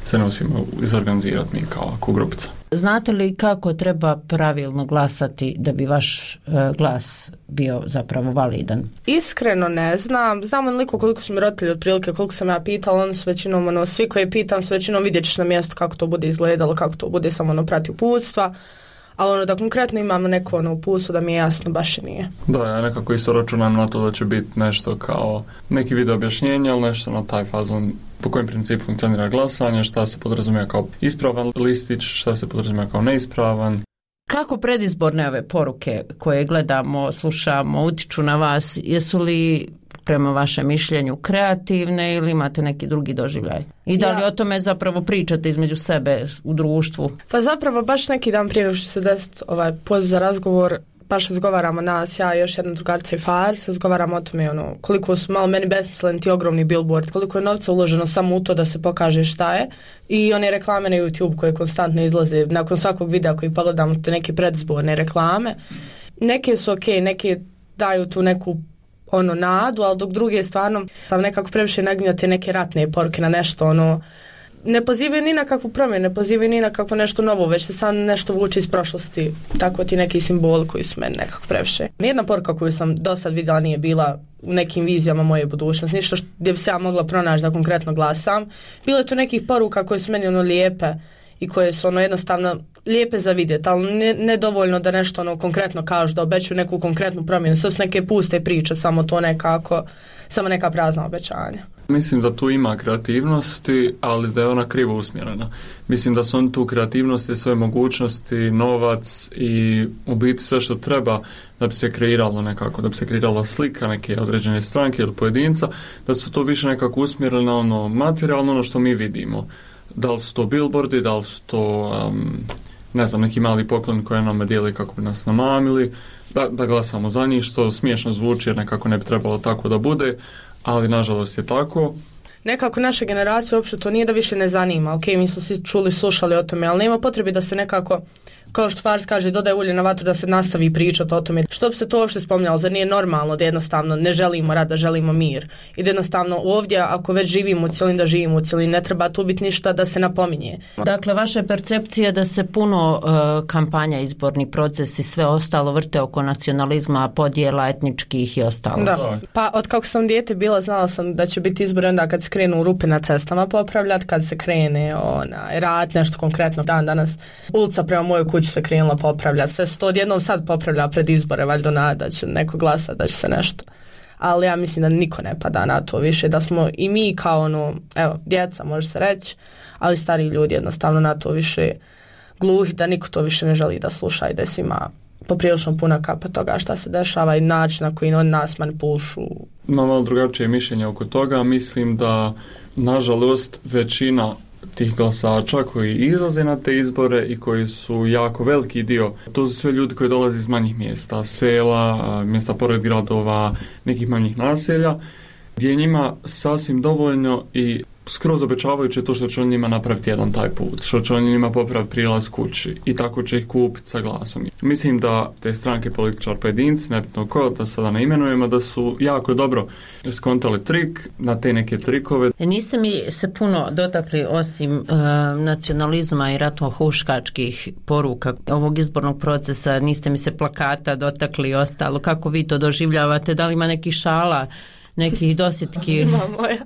se ne uspijemo izorganizirati mi kao, kao grupica. Znate li kako treba pravilno glasati da bi vaš e, glas bio zapravo validan? Iskreno ne znam. Znam onoliko koliko su mi roditelji otprilike, koliko sam ja pitala, oni su većinom, ono, svi koji pitam su većinom vidjet ćeš na mjestu kako to bude izgledalo, kako to bude, samo ono prati uputstva. Ali ono da konkretno imamo neko ono uputstvo da mi je jasno, baš i nije. Da, ja nekako isto računam na to da će biti nešto kao neki video objašnjenja, ali nešto na taj fazon po kojem principu funkcionira glasanje, šta se podrazumijeva kao ispravan listić, šta se podrazumijeva kao neispravan. Kako predizborne ove poruke koje gledamo, slušamo, utiču na vas, jesu li prema vašem mišljenju kreativne ili imate neki drugi doživljaj? I da li ja. o tome zapravo pričate između sebe u društvu? Pa zapravo baš neki dan prije nego što se desiti ovaj poziv za razgovor, baš razgovaramo nas, ja i još jedna drugarica i Fars, razgovaramo o tome ono, koliko su malo meni besmisleni ti ogromni billboard, koliko je novca uloženo samo u to da se pokaže šta je. I one reklame na YouTube koje konstantno izlaze nakon svakog videa koji pogledamo, te neke predizborne reklame. Neke su ok, neke daju tu neku ono nadu, ali dok druge stvarno tam nekako previše naginjate neke ratne poruke na nešto, ono, ne pozivaju ni na kakvu promjenu, ne pozivaju ni na kakvo nešto novo, već se sam nešto vuče iz prošlosti, tako ti neki simboli koji su meni nekako previše. Nijedna poruka koju sam do sad vidjela nije bila u nekim vizijama moje budućnosti, ništa što, gdje bi se ja mogla pronaći da konkretno glasam. Bilo je tu nekih poruka koje su meni ono lijepe i koje su ono jednostavno lijepe za vidjeti, ali ne, ne dovoljno da nešto ono konkretno kažu, da obećaju neku konkretnu promjenu. Sve su neke puste priče, samo to nekako, samo neka prazna obećanja. Mislim da tu ima kreativnosti, ali da je ona krivo usmjerena. Mislim da su on tu kreativnosti, sve mogućnosti, novac i u biti sve što treba da bi se kreiralo nekako, da bi se kreirala slika neke određene stranke ili pojedinca, da su to više nekako usmjerili na ono materijalno, ono što mi vidimo. Da li su to billboardi, da li su to um, ne znam, neki mali poklon koji nam dijeli kako bi nas namamili, da, da glasamo za njih, što smiješno zvuči jer nekako ne bi trebalo tako da bude, ali nažalost je tako. Nekako naša generacija uopće to nije da više ne zanima. Ok, mi smo svi čuli, slušali o tome, ali nema potrebe da se nekako, kao što Fars kaže, dodaje ulje na vatru da se nastavi pričati o tome. Što bi se to uopšte spominjalo? Zar nije normalno da jednostavno ne želimo rad, da želimo mir? I da jednostavno ovdje, ako već živimo u cijelini, da živimo u cijelini, ne treba tu biti ništa da se napominje. Dakle, vaša percepcija da se puno uh, kampanja, izborni proces i sve ostalo vrte oko nacionalizma, podjela etničkih i ostalo. Da. Pa od kako sam dijete bila, znala sam da će biti izbori onda kad se krenu rupe na cestama popravljati, kad se krene ona, rad, nešto konkretno. Dan danas ulica prema mojoj kući se krenula popravljati. Sve se to odjednom sad popravlja pred izbore, valjda nada da će neko glasati, da će se nešto. Ali ja mislim da niko ne pada na to više, da smo i mi kao ono, evo, djeca može se reći, ali stariji ljudi jednostavno na to više gluhi, da niko to više ne želi da sluša i da se ima poprilično puna kapa toga šta se dešava i način na koji on nas manipulišu. Imam malo drugačije mišljenje oko toga. Mislim da, nažalost, većina tih glasača koji izlaze na te izbore i koji su jako veliki dio, to su sve ljudi koji dolaze iz manjih mjesta, sela, mjesta pored gradova, nekih manjih naselja, gdje je njima sasvim dovoljno i skroz obećavajuće to što će on njima napraviti jedan taj put, što će on njima popraviti prilaz kući i tako će ih kupiti sa glasom. Mislim da te stranke, političar, pojedinci, nebitno ko, da sada ne imenujemo, da su jako dobro skontali trik na te neke trikove. Niste mi se puno dotakli osim uh, nacionalizma i ratno-huškačkih poruka ovog izbornog procesa, niste mi se plakata dotakli i ostalo. Kako vi to doživljavate? Da li ima nekih šala, nekih dosjetki? Ima moja.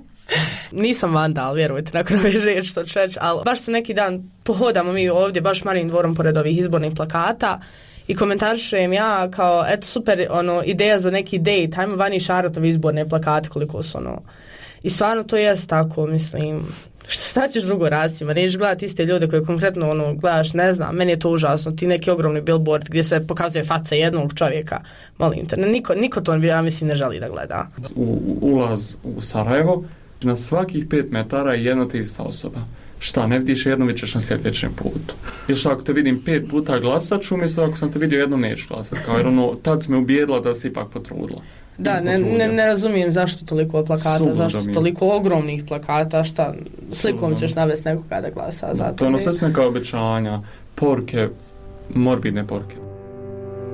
Nisam vandal, vjerujte, nakon ove riječi što ću reći, ali baš se neki dan pohodamo mi ovdje, baš Marijin dvorom pored ovih izbornih plakata i komentarišem ja kao, eto super, ono, ideja za neki dejt, hajmo vani šaratovi izborne plakate koliko su ono. I stvarno to jest tako, mislim, šta ćeš drugo raditi, ma nećeš gledati iste ljude koje konkretno ono, gledaš, ne znam, meni je to užasno, ti neki ogromni billboard gdje se pokazuje faca jednog čovjeka, molim te, niko, niko to ja mislim ne želi da gleda. U ulaz u Sarajevo, na svakih pet metara je jedna te ista osoba. Šta, ne vidiš jednom, već ćeš na sljedećem putu. Ili što, ako te vidim pet puta glasat ću, umjesto ako sam te vidio jednom neću glasat. Kao jer ono, tad si me ubijedila da si ipak potrudila. Da, ne, ne, ne razumijem zašto toliko plakata, Sudno zašto toliko ogromnih plakata, šta, slikom ćeš navesti nekoga da glasa. Zato to je ono sve su neka obećanja, porke, morbidne porke.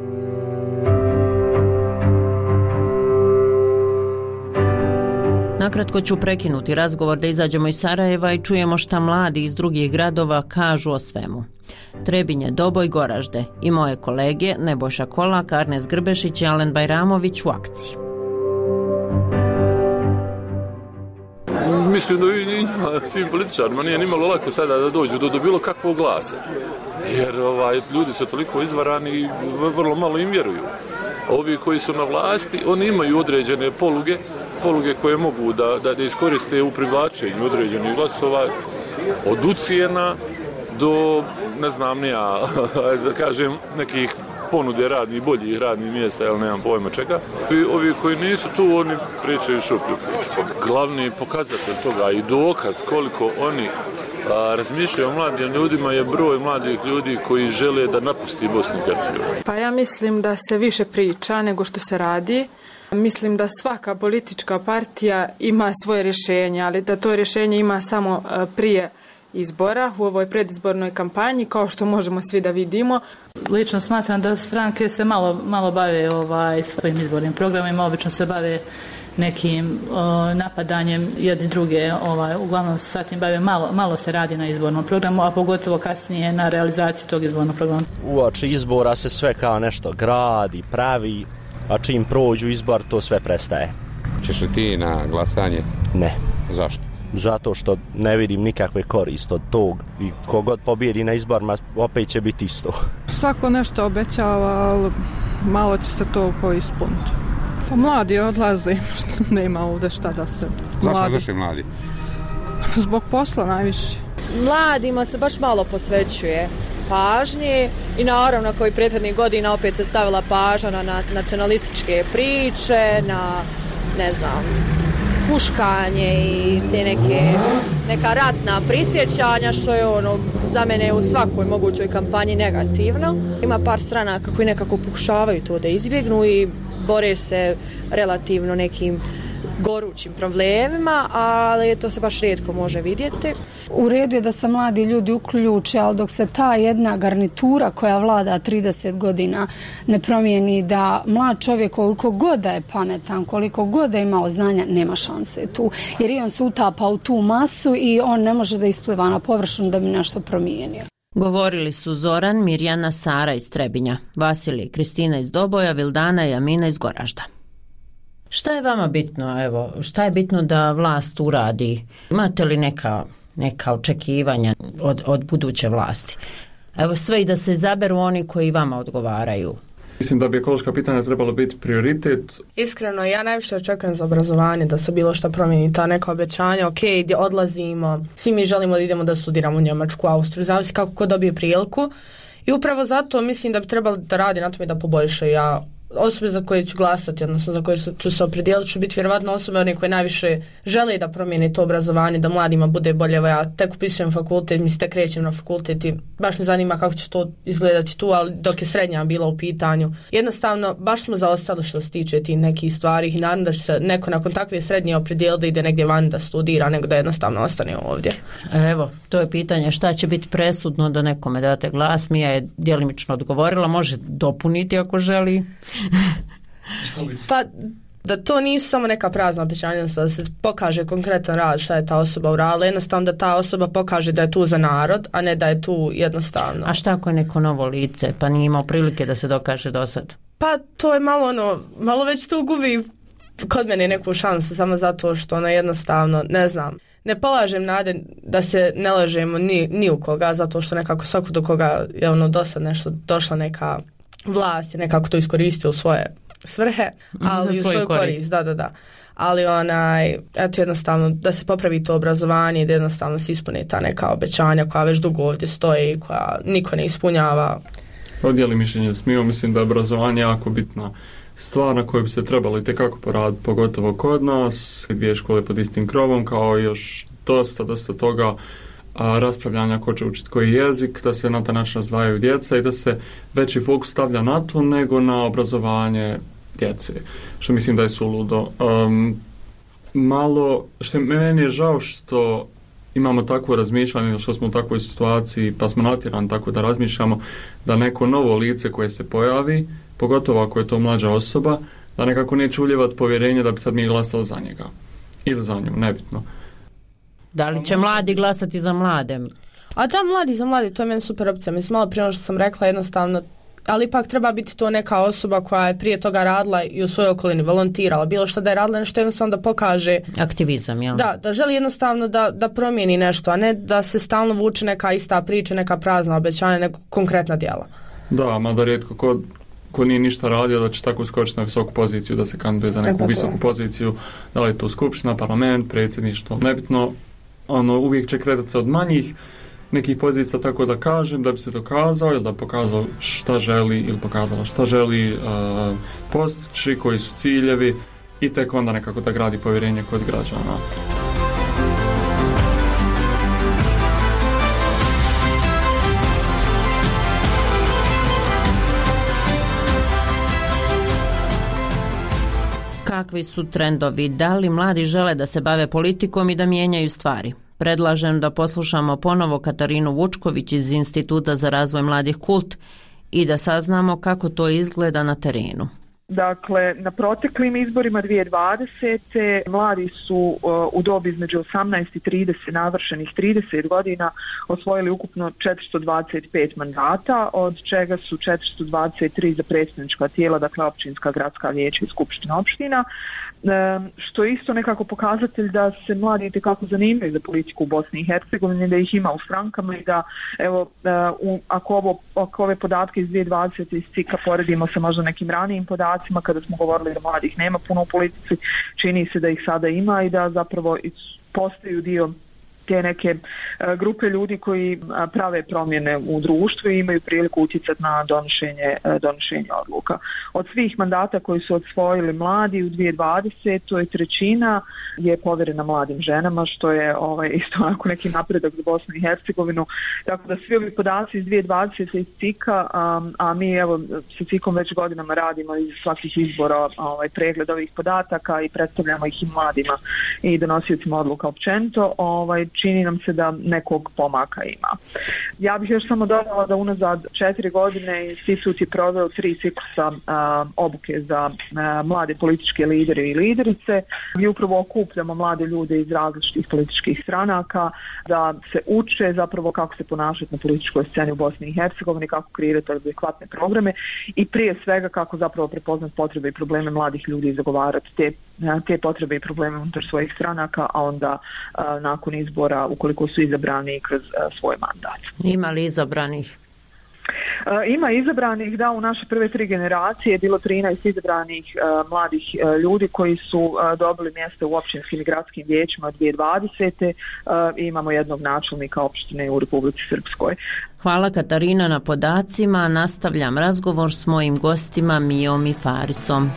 Na Nakratko ću prekinuti razgovor da izađemo iz Sarajeva i čujemo šta mladi iz drugih gradova kažu o svemu. Trebinje, Doboj, Goražde i moje kolege Nebojša Kolak, Arnes Grbešić i Alen Bajramović u akciji. Mislim da i njima, tim političarima nije nimalo lako sada da dođu do, do bilo kakvog glasa. Jer ovaj, ljudi su toliko izvarani i vrlo malo im vjeruju. Ovi koji su na vlasti, oni imaju određene poluge, poluge koje mogu da, da, da iskoriste u privlačenju određenih glasova, od ucijena do, ne znam ni ja, da kažem, nekih ponude radnih, boljih radnih mjesta, ali nemam pojma čega. I ovi koji nisu tu, oni pričaju šuplju priču. Glavni pokazatelj toga i dokaz koliko oni a, razmišljaju o mladim ljudima je broj mladih ljudi koji žele da napusti Bosnu i Hercegovinu. Pa ja mislim da se više priča nego što se radi. Mislim da svaka politička partija ima svoje rješenje, ali da to rješenje ima samo prije izbora u ovoj predizbornoj kampanji, kao što možemo svi da vidimo. Lično smatram da stranke se malo, malo bave ovaj, svojim izbornim programima, obično se bave nekim o, napadanjem jedni druge, ovaj, uglavnom se sa tim bave, malo, malo se radi na izbornom programu, a pogotovo kasnije na realizaciji tog izbornog programa. Uoči izbora se sve kao nešto gradi, pravi, a čim prođu izbor to sve prestaje. Češ li ti na glasanje? Ne. Zašto? Zato što ne vidim nikakve korist od tog i kogod pobjedi na izborima opet će biti isto. Svako nešto obećava, ali malo će se to ko ispuniti. Pa mladi odlaze, nema ovdje šta da se... Zašto odlaze mladi? Zbog posla najviše. Mladima se baš malo posvećuje pažnje i naravno kao i prethodnih godina opet se stavila pažnja na, na nacionalističke priče, na ne znam, puškanje i te neke, neka ratna prisjećanja, što je ono za mene u svakoj mogućoj kampanji negativno. Ima par stranaka koji nekako pokušavaju to da izbjegnu i bore se relativno nekim gorućim problemima, ali to se baš rijetko može vidjeti. U redu je da se mladi ljudi uključe, ali dok se ta jedna garnitura koja vlada trideset godina ne promijeni, da mlad čovjek koliko god da je pametan, koliko god da je imao znanja, nema šanse tu. Jer i on se utapa u tu masu i on ne može da ispliva na površinu da bi nešto promijenio. Govorili su Zoran, Mirjana, Sara iz Trebinja, Vasilij, Kristina iz Doboja, Vildana i Amina iz Goražda. Šta je vama bitno, evo, šta je bitno da vlast uradi? Imate li neka, neka očekivanja od, od buduće vlasti? Evo, sve i da se izaberu oni koji vama odgovaraju. Mislim da bi ekološka pitanja trebalo biti prioritet. Iskreno, ja najviše očekujem za obrazovanje, da se bilo što promijeni, ta neka obećanja, ok, gdje odlazimo, svi mi želimo da idemo da studiramo u Njemačku, Austriju, zavisi kako ko dobije priliku. I upravo zato mislim da bi trebalo da radi na tome da poboljšaju. Ja osobe za koje ću glasati, odnosno za koje ću se opredijeliti, ću biti vjerovatno osobe one koje najviše žele da promijeni to obrazovanje, da mladima bude bolje. Evo, ja tek upisujem fakultet, mislim tek krećem na fakultet i baš me zanima kako će to izgledati tu, ali dok je srednja bila u pitanju. Jednostavno, baš smo zaostali što se tiče tih nekih stvari i naravno da će se neko nakon takve srednje opredijeliti da ide negdje van da studira, nego da jednostavno ostane ovdje. Evo, to je pitanje šta će biti presudno da nekome date glas. Mija je djelimično odgovorila, može dopuniti ako želi. Pa da to nisu samo neka prazna obećanja, da se pokaže konkretan rad šta je ta osoba uradila, jednostavno da ta osoba pokaže da je tu za narod, a ne da je tu jednostavno. A šta ako je neko novo lice, pa nije imao prilike da se dokaže do sad? Pa to je malo ono, malo već tu gubi kod mene neku šansu, samo zato što ono jednostavno, ne znam, ne polažem nade da se ne lažemo ni, ni u koga, zato što nekako svako do koga je ono dosad nešto došla neka vlast je nekako to iskoristio u svoje svrhe, ali u svoju korist. korist, da, da, da. Ali onaj, eto jednostavno da se popravi to obrazovanje i da jednostavno se ispune ta neka obećanja koja već dugo ovdje stoje i koja niko ne ispunjava. Odijeli mišljenje smio, mislim da je obrazovanje jako bitna stvar na kojoj bi se trebalo itekako poraditi, pogotovo kod nas, dvije škole pod istim krovom, kao još dosta, dosta toga a, raspravljanja ko će učiti koji jezik, da se na taj način razdvajaju djeca i da se veći fokus stavlja na to nego na obrazovanje djece, što mislim da je suludo. Um, malo, što meni je žao što imamo takvo razmišljanje, što smo u takvoj situaciji, pa smo natjerani tako da razmišljamo da neko novo lice koje se pojavi, pogotovo ako je to mlađa osoba, da nekako neće uljevati povjerenje da bi sad mi glasali za njega. ili za nju, nebitno. Da li će mladi glasati za mlade? A da, mladi za mladi, to je meni super opcija. Mislim, malo prije ono što sam rekla, jednostavno, ali ipak treba biti to neka osoba koja je prije toga radila i u svojoj okolini volontirala, bilo što da je radila, nešto jednostavno da pokaže aktivizam, jel? Da, da želi jednostavno da, da promijeni nešto, a ne da se stalno vuče neka ista priča, neka prazna obećanja, neka konkretna djela. Da, mada rijetko ko, ko nije ništa radio da će tako skočiti na visoku poziciju, da se kandiduje za neku visoku poziciju, da li je to skupština, parlament, predsjedništvo, nebitno, ono, uvijek će kretati se od manjih nekih pozicija, tako da kažem, da bi se dokazao ili da pokazao šta želi ili pokazala šta želi uh, postići, koji su ciljevi i tek onda nekako da gradi povjerenje kod građana. Kakvi su trendovi? Da li mladi žele da se bave politikom i da mijenjaju stvari? Predlažem da poslušamo ponovo Katarinu Vučković iz Instituta za razvoj mladih Kult i da saznamo kako to izgleda na terenu. Dakle, na proteklim izborima dvije tisuće dvadesete mladi su uh, u dobi između osamnaest i trideset, navršenih trideset godina, osvojili ukupno četiristo dvadeset pet mandata, od čega su četiristo dvadeset tri za predstavnička tijela, dakle općinska, gradska vijeća i skupština opština, što je isto nekako pokazatelj da se mladi itekako zanimaju za politiku u Bosni i Hercegovini, da ih ima u strankama i da, evo, u, ako, ovo, ako ove podatke iz dvije tisuće dvadesete iz C I K-a poredimo sa možda nekim ranijim podacima, kada smo govorili da mladih nema puno u politici, čini se da ih sada ima i da zapravo postaju dio te neke a, grupe ljudi koji a, prave promjene u društvu i imaju priliku utjecati na donošenje, a, donošenje odluka. Od svih mandata koji su osvojili mladi u dvije tisuće dvadesete trećina je povjerena mladim ženama, što je ovaj, isto onako neki napredak za Bosnu i Hercegovinu. Tako da svi ovi podaci iz dvije tisuće dvadesete iz C I K-a, a, a mi evo sa C I K-om već godinama radimo iz svakih izbora ovaj, pregled ovih podataka i predstavljamo ih i mladima i donosiocima odluka općenito, ovaj, čini nam se da nekog pomaka ima. Ja bih još samo dodala da unazad četiri godine institut je proveo tri ciklusa a, obuke za a, mlade političke lidere i liderice, gdje upravo okupljamo mlade ljude iz različitih političkih stranaka da se uče zapravo kako se ponašati na političkoj sceni u Bosni i Hercegovini, kako kreirati adekvatne programe i prije svega kako zapravo prepoznati potrebe i probleme mladih ljudi i zagovarati te, te potrebe i probleme unutar svojih stranaka, a onda a, nakon izbora ukoliko su izabrani kroz a, svoj mandat. Ima li izabranih? Uh, ima izabranih, da, u naše prve tri generacije je bilo trinaest izabranih uh, mladih uh, ljudi koji su uh, dobili mjesta u općinskim i gradskim vijećima dvije tisuće dvadesete Uh, imamo jednog načelnika opštine u Republici Srpskoj. Hvala Katarina na podacima. Nastavljam razgovor s mojim gostima Mijom i Farisom.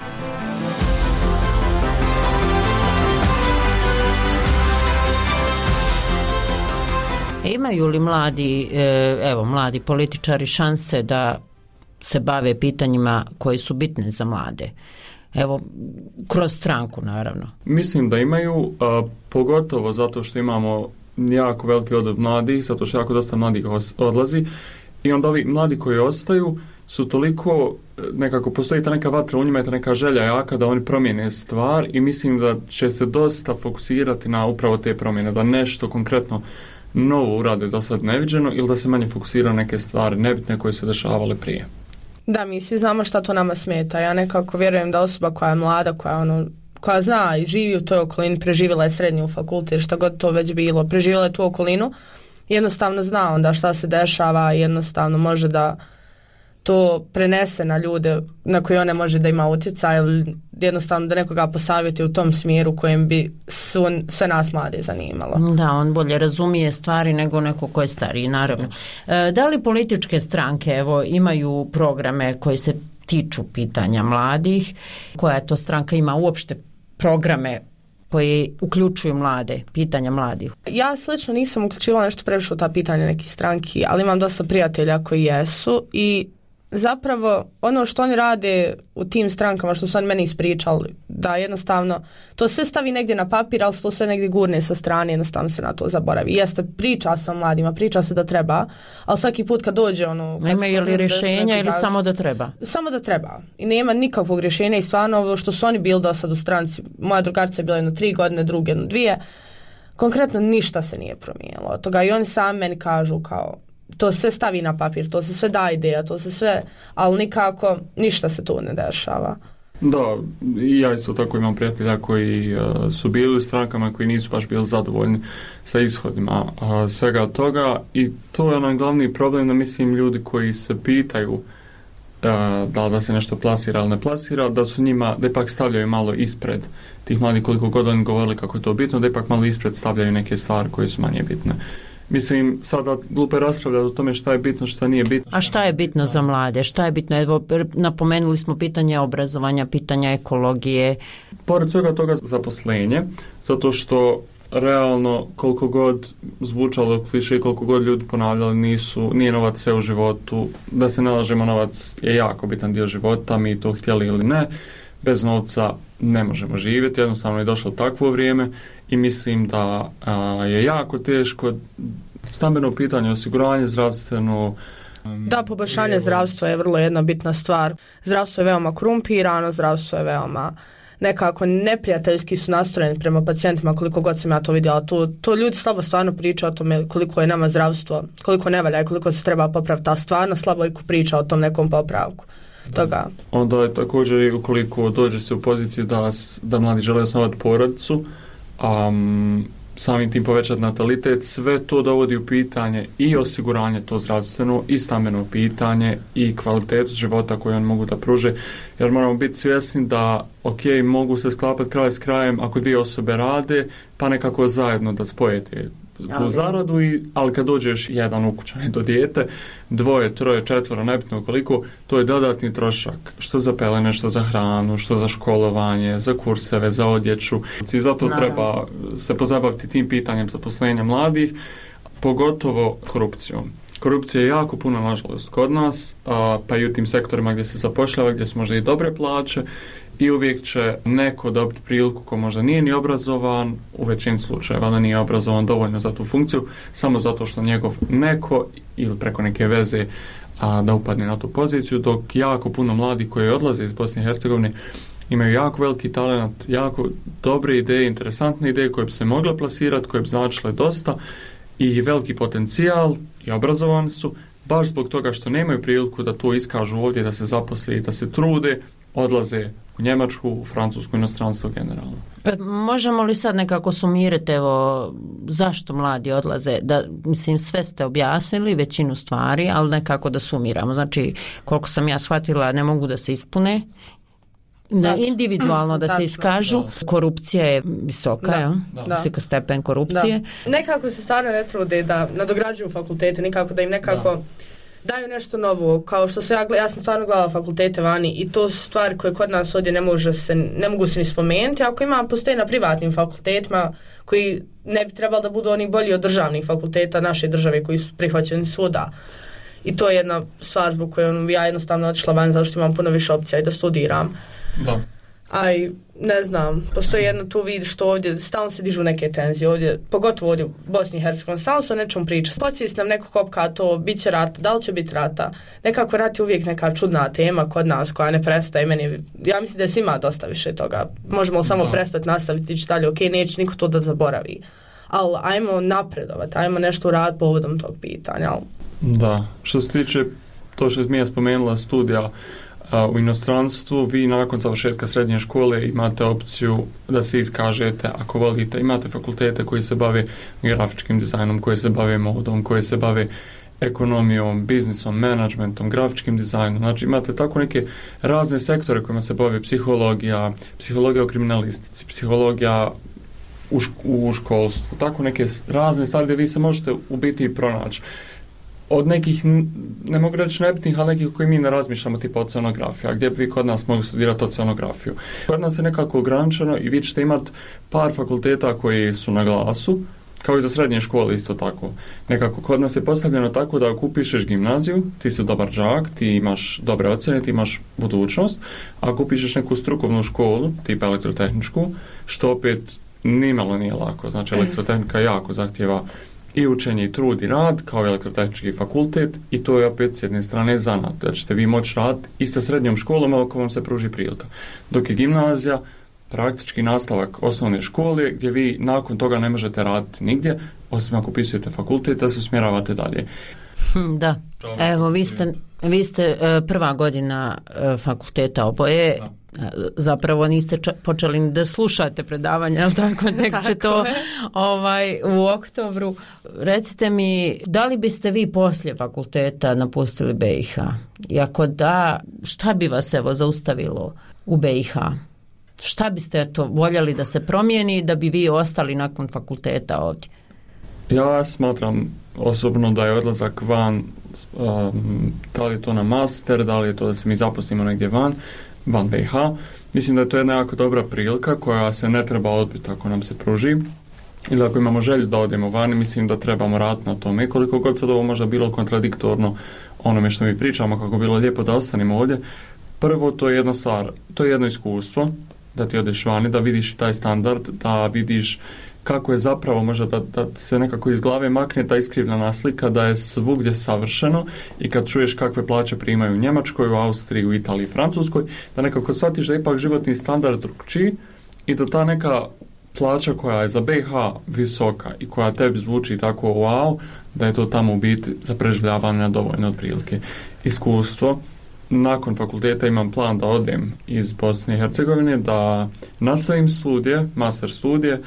Imaju li mladi, evo, mladi političari šanse da se bave pitanjima koji su bitne za mlade? Evo, kroz stranku, naravno. Mislim da imaju, a, pogotovo zato što imamo jako veliki odliv mladih, zato što jako dosta mladih odlazi i onda ovi mladi koji ostaju su toliko, nekako postoji ta neka vatra u njima, je ta neka želja jaka da oni promijene stvar i mislim da će se dosta fokusirati na upravo te promjene, da nešto konkretno novo urade do sad neviđeno ili da se manje fokusira neke stvari nebitne koje se dešavale prije. Da, mi svi znamo šta to nama smeta. Ja nekako vjerujem da osoba koja je mlada, koja, ono, koja zna i živi u toj okolini, preživjela je srednju fakultet, šta god to već bilo, preživjela je tu okolinu, jednostavno zna onda šta se dešava i jednostavno može da to prenese na ljude na koje one može da ima utjecaj ili jednostavno da nekoga posavjeti u tom smjeru kojem bi su, sve nas mlade zanimalo. Da, on bolje razumije stvari nego neko ko je stariji, naravno. E, da li političke stranke evo, imaju programe koji se tiču pitanja mladih? Koja to stranka ima uopšte programe koji uključuju mlade, pitanja mladih? Ja slično nisam uključivala nešto previše u ta pitanja nekih stranki, ali imam dosta prijatelja koji jesu i Zapravo, ono što oni rade u tim strankama, što su oni meni ispričali, da jednostavno to sve stavi negdje na papir, ali to sve negdje gurne sa strane, jednostavno se na to zaboravi. Jeste, priča sa mladima, priča se da treba, ali svaki put kad dođe ono... Ima li rješenja ili samo da treba? Samo da treba. I nema nikakvog rješenja i stvarno ovo što su oni bili do sad u stranci, moja drugarica je bila jedno tri godine, druge jedno dvije, konkretno ništa se nije promijenilo od toga i oni sami meni kažu kao to sve stavi na papir, to se sve da ideja, to se sve, ali nikako ništa se tu ne dešava. Da, i ja isto tako imam prijatelja koji uh, su bili u strankama koji nisu baš bili zadovoljni sa ishodima uh, svega toga i to je onaj glavni problem da mislim ljudi koji se pitaju uh, da, da se nešto plasira ili ne plasira, da su njima, da ipak stavljaju malo ispred tih mladih koliko god oni govorili kako je to bitno, da ipak malo ispred stavljaju neke stvari koje su manje bitne. Mislim, sada glupo raspravljati o tome šta je bitno, šta nije bitno. A šta je bitno za mlade? Šta je bitno? Evo, napomenuli smo pitanje obrazovanja, pitanja ekologije. Pored svega toga zaposlenje, zato što realno koliko god zvučalo kliše, koliko god ljudi ponavljali, nisu, nije novac sve u životu. Da se ne lažemo, novac je jako bitan dio života, mi to htjeli ili ne. Bez novca ne možemo živjeti, jednostavno je došlo takvo vrijeme i mislim da a, je jako teško stambeno pitanje, osiguranje zdravstveno. Da, poboljšanje zdravstva je vrlo jedna bitna stvar. Zdravstvo je veoma korumpirano, zdravstvo je veoma nekako neprijateljski su nastrojeni prema pacijentima koliko god sam ja to vidjela. To, to ljudi slabo stvarno priča o tome koliko je nama zdravstvo, koliko ne valja i koliko se treba popraviti, a stvarno slabo iko priča o tom nekom popravku. Toga. Onda je također i ukoliko dođe se u poziciju da, da mladi žele osnovati porodicu, um, samim tim povećati natalitet, sve to dovodi u pitanje i osiguranje to zdravstveno i stambeno pitanje i kvalitetu života koju oni mogu da pruže, jer moramo biti svjesni da ok, mogu se sklapati kraj s krajem ako dvije osobe rade, pa nekako zajedno da spojete tu zaradu, i, ali kad dođeš jedan ukućan do dijete, dvoje, troje, četvoro, nebitno koliko, to je dodatni trošak, što za pelene, što za hranu, što za školovanje, za kurseve, za odjeću. I zato Naravno. treba se pozabaviti tim pitanjem zaposlenja mladih, pogotovo korupcijom. Korupcija je jako puno, nažalost, kod nas, a, pa i u tim sektorima gdje se zapošljava, gdje su možda i dobre plaće, i uvijek će neko dobiti priliku ko možda nije ni obrazovan, u većini slučajeva da nije obrazovan dovoljno za tu funkciju, samo zato što njegov neko ili preko neke veze a, da upadne na tu poziciju, dok jako puno mladih koji odlaze iz Bosne i Hercegovine imaju jako veliki talent, jako dobre ideje, interesantne ideje koje bi se mogle plasirati, koje bi značile dosta i veliki potencijal i obrazovani su, baš zbog toga što nemaju priliku da to iskažu ovdje, da se zaposle, da se trude, odlaze u Njemačku, u Francusku, inostranstvo generalno. Možemo li sad nekako sumirati, evo, zašto mladi odlaze? Da, mislim, sve ste objasnili, većinu stvari, ali nekako da sumiramo. Znači, koliko sam ja shvatila, ne mogu da se ispune, da individualno da Tačno. se iskažu. Da. Korupcija je visoka, da. Da. Visok stepen korupcije. Da. Nekako se stvarno ne trude da nadograđuju fakultete, nikako da im nekako... Da. daju nešto novo, kao što se ja, ja sam stvarno gledala fakultete vani i to su stvari koje kod nas ovdje ne, može se, ne mogu se ni spomenuti, ako ima postoje na privatnim fakultetima koji ne bi trebali da budu oni bolji od državnih fakulteta naše države koji su prihvaćeni svuda. I to je jedna stvar zbog koje on, ja jednostavno otišla van zato što imam puno više opcija i da studiram. Da. Aj, ne znam, postoji jedno tu vidiš što ovdje, stalno se dižu neke tenzije ovdje, pogotovo ovdje u Bosni i Hercegovini, stalno se o nečom priča. Podsvijest nam neko kopka to, bit će rata, da li će biti rata. Nekako rat je uvijek neka čudna tema kod nas koja ne prestaje. Meni, ja mislim da je svima dosta više toga. Možemo samo da. prestati, nastaviti ići dalje, ok, neće niko to da zaboravi. Ali ajmo napredovati, ajmo nešto uraditi povodom tog pitanja. Ali... Da, što se tiče to što je Mija spomenula studija, u inostranstvu, vi nakon završetka srednje škole imate opciju da se iskažete ako volite. Imate fakultete koji se bave grafičkim dizajnom, koji se bave modom, koji se bave ekonomijom, biznisom, menadžmentom, grafičkim dizajnom. Znači imate tako neke razne sektore kojima se bave psihologija, psihologija u kriminalistici, psihologija u, šk- u školstvu, tako neke razne stvari gdje vi se možete u biti pronaći. Od nekih, ne mogu reći nebitnih, ali nekih koji mi ne razmišljamo, tipa oceanografija, gdje bi vi kod nas mogli studirati oceanografiju. Kod nas je nekako ograničeno i vi ćete imati par fakulteta koji su na glasu, Kao i za srednje škole isto tako. Nekako kod nas je postavljeno tako da ako upišeš gimnaziju, ti si dobar đak, ti imaš dobre ocjene, ti imaš budućnost. Ako upišeš neku strukovnu školu, tipa elektrotehničku, što opet nimalo nije lako. Znači elektrotehnika jako zahtjeva i učenje i trud i rad, kao i elektrotehnički fakultet, i to je opet s jedne strane zanat. Da ćete vi moći raditi i sa srednjom školom ako vam se pruži prilika. Dok je gimnazija praktički nastavak osnovne škole gdje vi nakon toga ne možete raditi nigdje, osim ako upisujete fakultet, da se usmjeravate dalje. Da, evo vi ste, vi ste prva godina fakulteta oboje, zapravo niste ča- počeli ni da slušate predavanja, ali tako, tek će to ovaj, u oktobru. Recite mi, da li biste vi poslije fakulteta napustili B i H? I ako da, šta bi vas evo zaustavilo u B i H? Šta biste eto voljeli da se promijeni da bi vi ostali nakon fakulteta ovdje? Ja smatram osobno da je odlazak van, um, da li je to na master, da li je to da se mi zaposlimo negdje van, van B i H. Mislim da je to jedna jako dobra prilika koja se ne treba odbiti ako nam se pruži. Ili ako imamo želju da odemo vani, mislim da trebamo raditi na tome. Koliko god sad ovo možda bilo kontradiktorno onome što mi pričamo, kako bilo lijepo da ostanemo ovdje. Prvo, to je jedna stvar, to je jedno iskustvo, da ti odeš vani, da vidiš taj standard, da vidiš kako je zapravo, možda da, da se nekako iz glave makne ta iskrivljena slika da je svugdje savršeno, i kad čuješ kakve plaće primaju u Njemačkoj, u Austriji, u Italiji, Francuskoj, da nekako shvatiš da je ipak životni standard drugčiji i da ta neka plaća koja je za B i H visoka i koja tebi zvuči tako wow, da je to tamo u biti za preživljavanje dovoljno otprilike. Iskustvo. Nakon fakulteta imam plan da odem iz Bosne i Hercegovine, da nastavim studije, master studije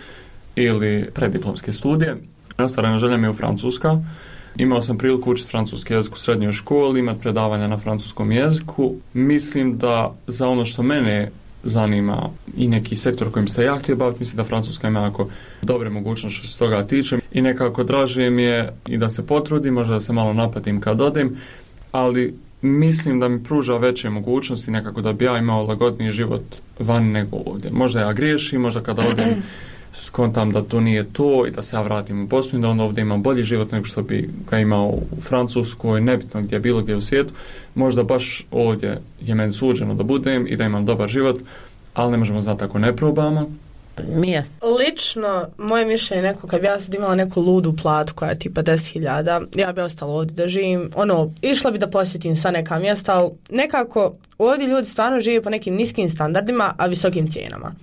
ili prediplomske studije. Ostvarena želja mi je u Francuska. Imao sam priliku učiti francuski jezik u srednjoj školi, imati predavanja na francuskom jeziku. Mislim da za ono što mene zanima i neki sektor kojim se ja htio baviti, mislim da Francuska ima jako dobre mogućnosti što se toga tiče. I nekako draže mi je i da se potrudim, možda da se malo napatim kad odem, ali mislim da mi pruža veće mogućnosti nekako da bi ja imao lagodniji život van nego ovdje. Možda ja griješim, možda kada odem skontam da to nije to i da se ja vratim u Bosnu i da onda ovdje imam bolji život nego što bi ga imao u Francuskoj, nebitno gdje bilo gdje u svijetu. Možda baš ovdje je meni suđeno da budem i da imam dobar život, ali ne možemo znati ako ne probamo. Mija? Lično, moje mišljenje neko, kad bi ja sad imala neku ludu platu koja je tipa deset hiljada, ja bi ostala ovdje da živim, ono, išla bi da posjetim sva neka mjesta, ali nekako ovdje ljudi stvarno žive po nekim niskim standardima, a visokim cijenama.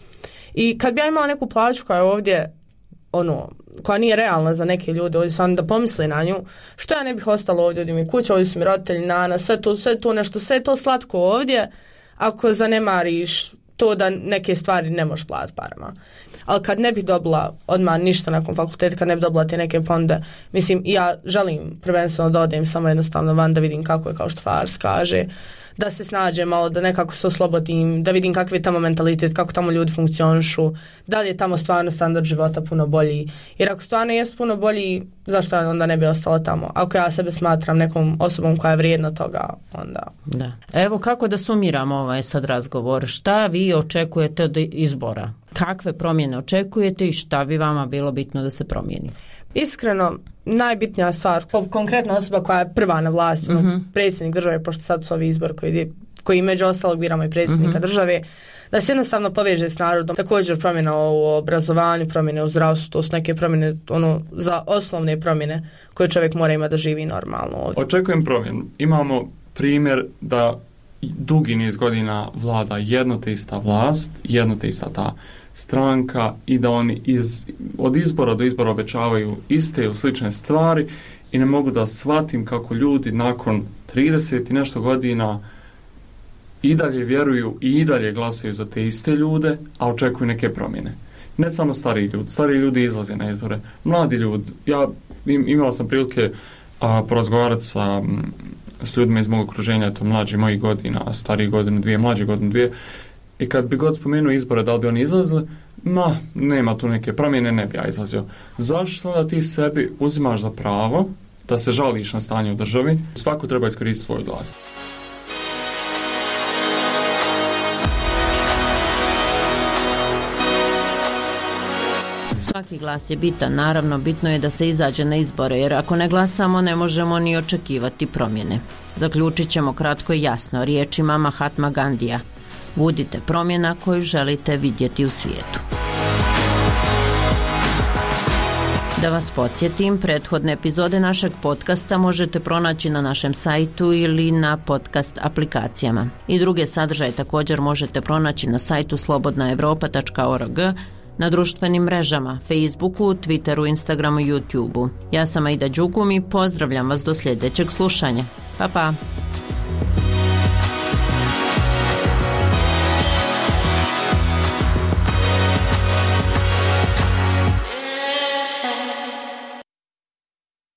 I kad bi ja imala neku plaću koja je ovdje, ono, koja nije realna za neke ljude, ovdje stvarno da pomisle na nju, što ja ne bih ostala ovdje, ovdje mi kuća, ovdje su mi roditelji, nana, sve to, sve to nešto, sve to slatko ovdje, ako zanemariš to da neke stvari ne možeš platiti parama. Ali kad ne bih dobila odmah ništa nakon fakulteta, kad ne bih dobila te neke fonde, mislim, ja želim prvenstveno da odem samo jednostavno van da vidim kako je, kao što Fars kaže, da se snađe malo, da nekako se oslobodim, da vidim kakav je tamo mentalitet, kako tamo ljudi funkcionišu, da li je tamo stvarno standard života puno bolji. Jer ako stvarno jest puno bolji, zašto onda ne bi ostala tamo? Ako ja sebe smatram nekom osobom koja je vrijedna toga, onda... Da. Evo kako da sumiramo ovaj sad razgovor. Šta vi očekujete od izbora? Kakve promjene očekujete i šta bi vama bilo bitno da se promijeni? Iskreno, najbitnija stvar, konkretna osoba koja je prva na vlasti, uh-huh. predsjednik države, pošto sad su ovi izbori koji, koji među ostalog biramo i predsjednika uh-huh. države, da se jednostavno poveže s narodom. Također promjena u obrazovanju, promjene u zdravstvu, to su neke promjene, ono, za osnovne promjene koje čovjek mora imati da živi normalno ovdje. Očekujem promjenu. Imamo primjer da dugi niz godina vlada jedno te ista vlast, jedno te ista ta stranka i da oni iz, od izbora do izbora obećavaju iste ili slične stvari i ne mogu da shvatim kako ljudi nakon trideset i nešto godina i dalje vjeruju i i dalje glasaju za te iste ljude, a očekuju neke promjene. Ne samo stari ljudi, stari ljudi izlaze na izbore. Mladi ljudi, ja im, imao sam prilike a, porazgovarati sa, s ljudima iz mog okruženja, to mlađi mojih godina, a stariji godinu dvije, mlađi godinu dvije. I kad bi god spomenuo izbore, da li bi oni izlazili, ma, nema tu neke promjene, ne bi ja izlazio. Zašto da ti sebi uzimaš za pravo da se žališ na stanje u državi? Svako treba iskoristiti svoj glas. Svaki glas je bitan, naravno bitno je da se izađe na izbore, jer ako ne glasamo ne možemo ni očekivati promjene. Zaključit ćemo kratko i jasno riječima Mahatma Gandija. Budite promjena koju želite vidjeti u svijetu. Da vas podsjetim, prethodne epizode našeg podcasta možete pronaći na našem sajtu ili na podcast aplikacijama. I druge sadržaje također možete pronaći na sajtu slobodna europa tačka org, na društvenim mrežama, Facebooku, Twitteru, Instagramu i YouTubeu. Ja sam Aida Đugum i pozdravljam vas do sljedećeg slušanja. Pa pa!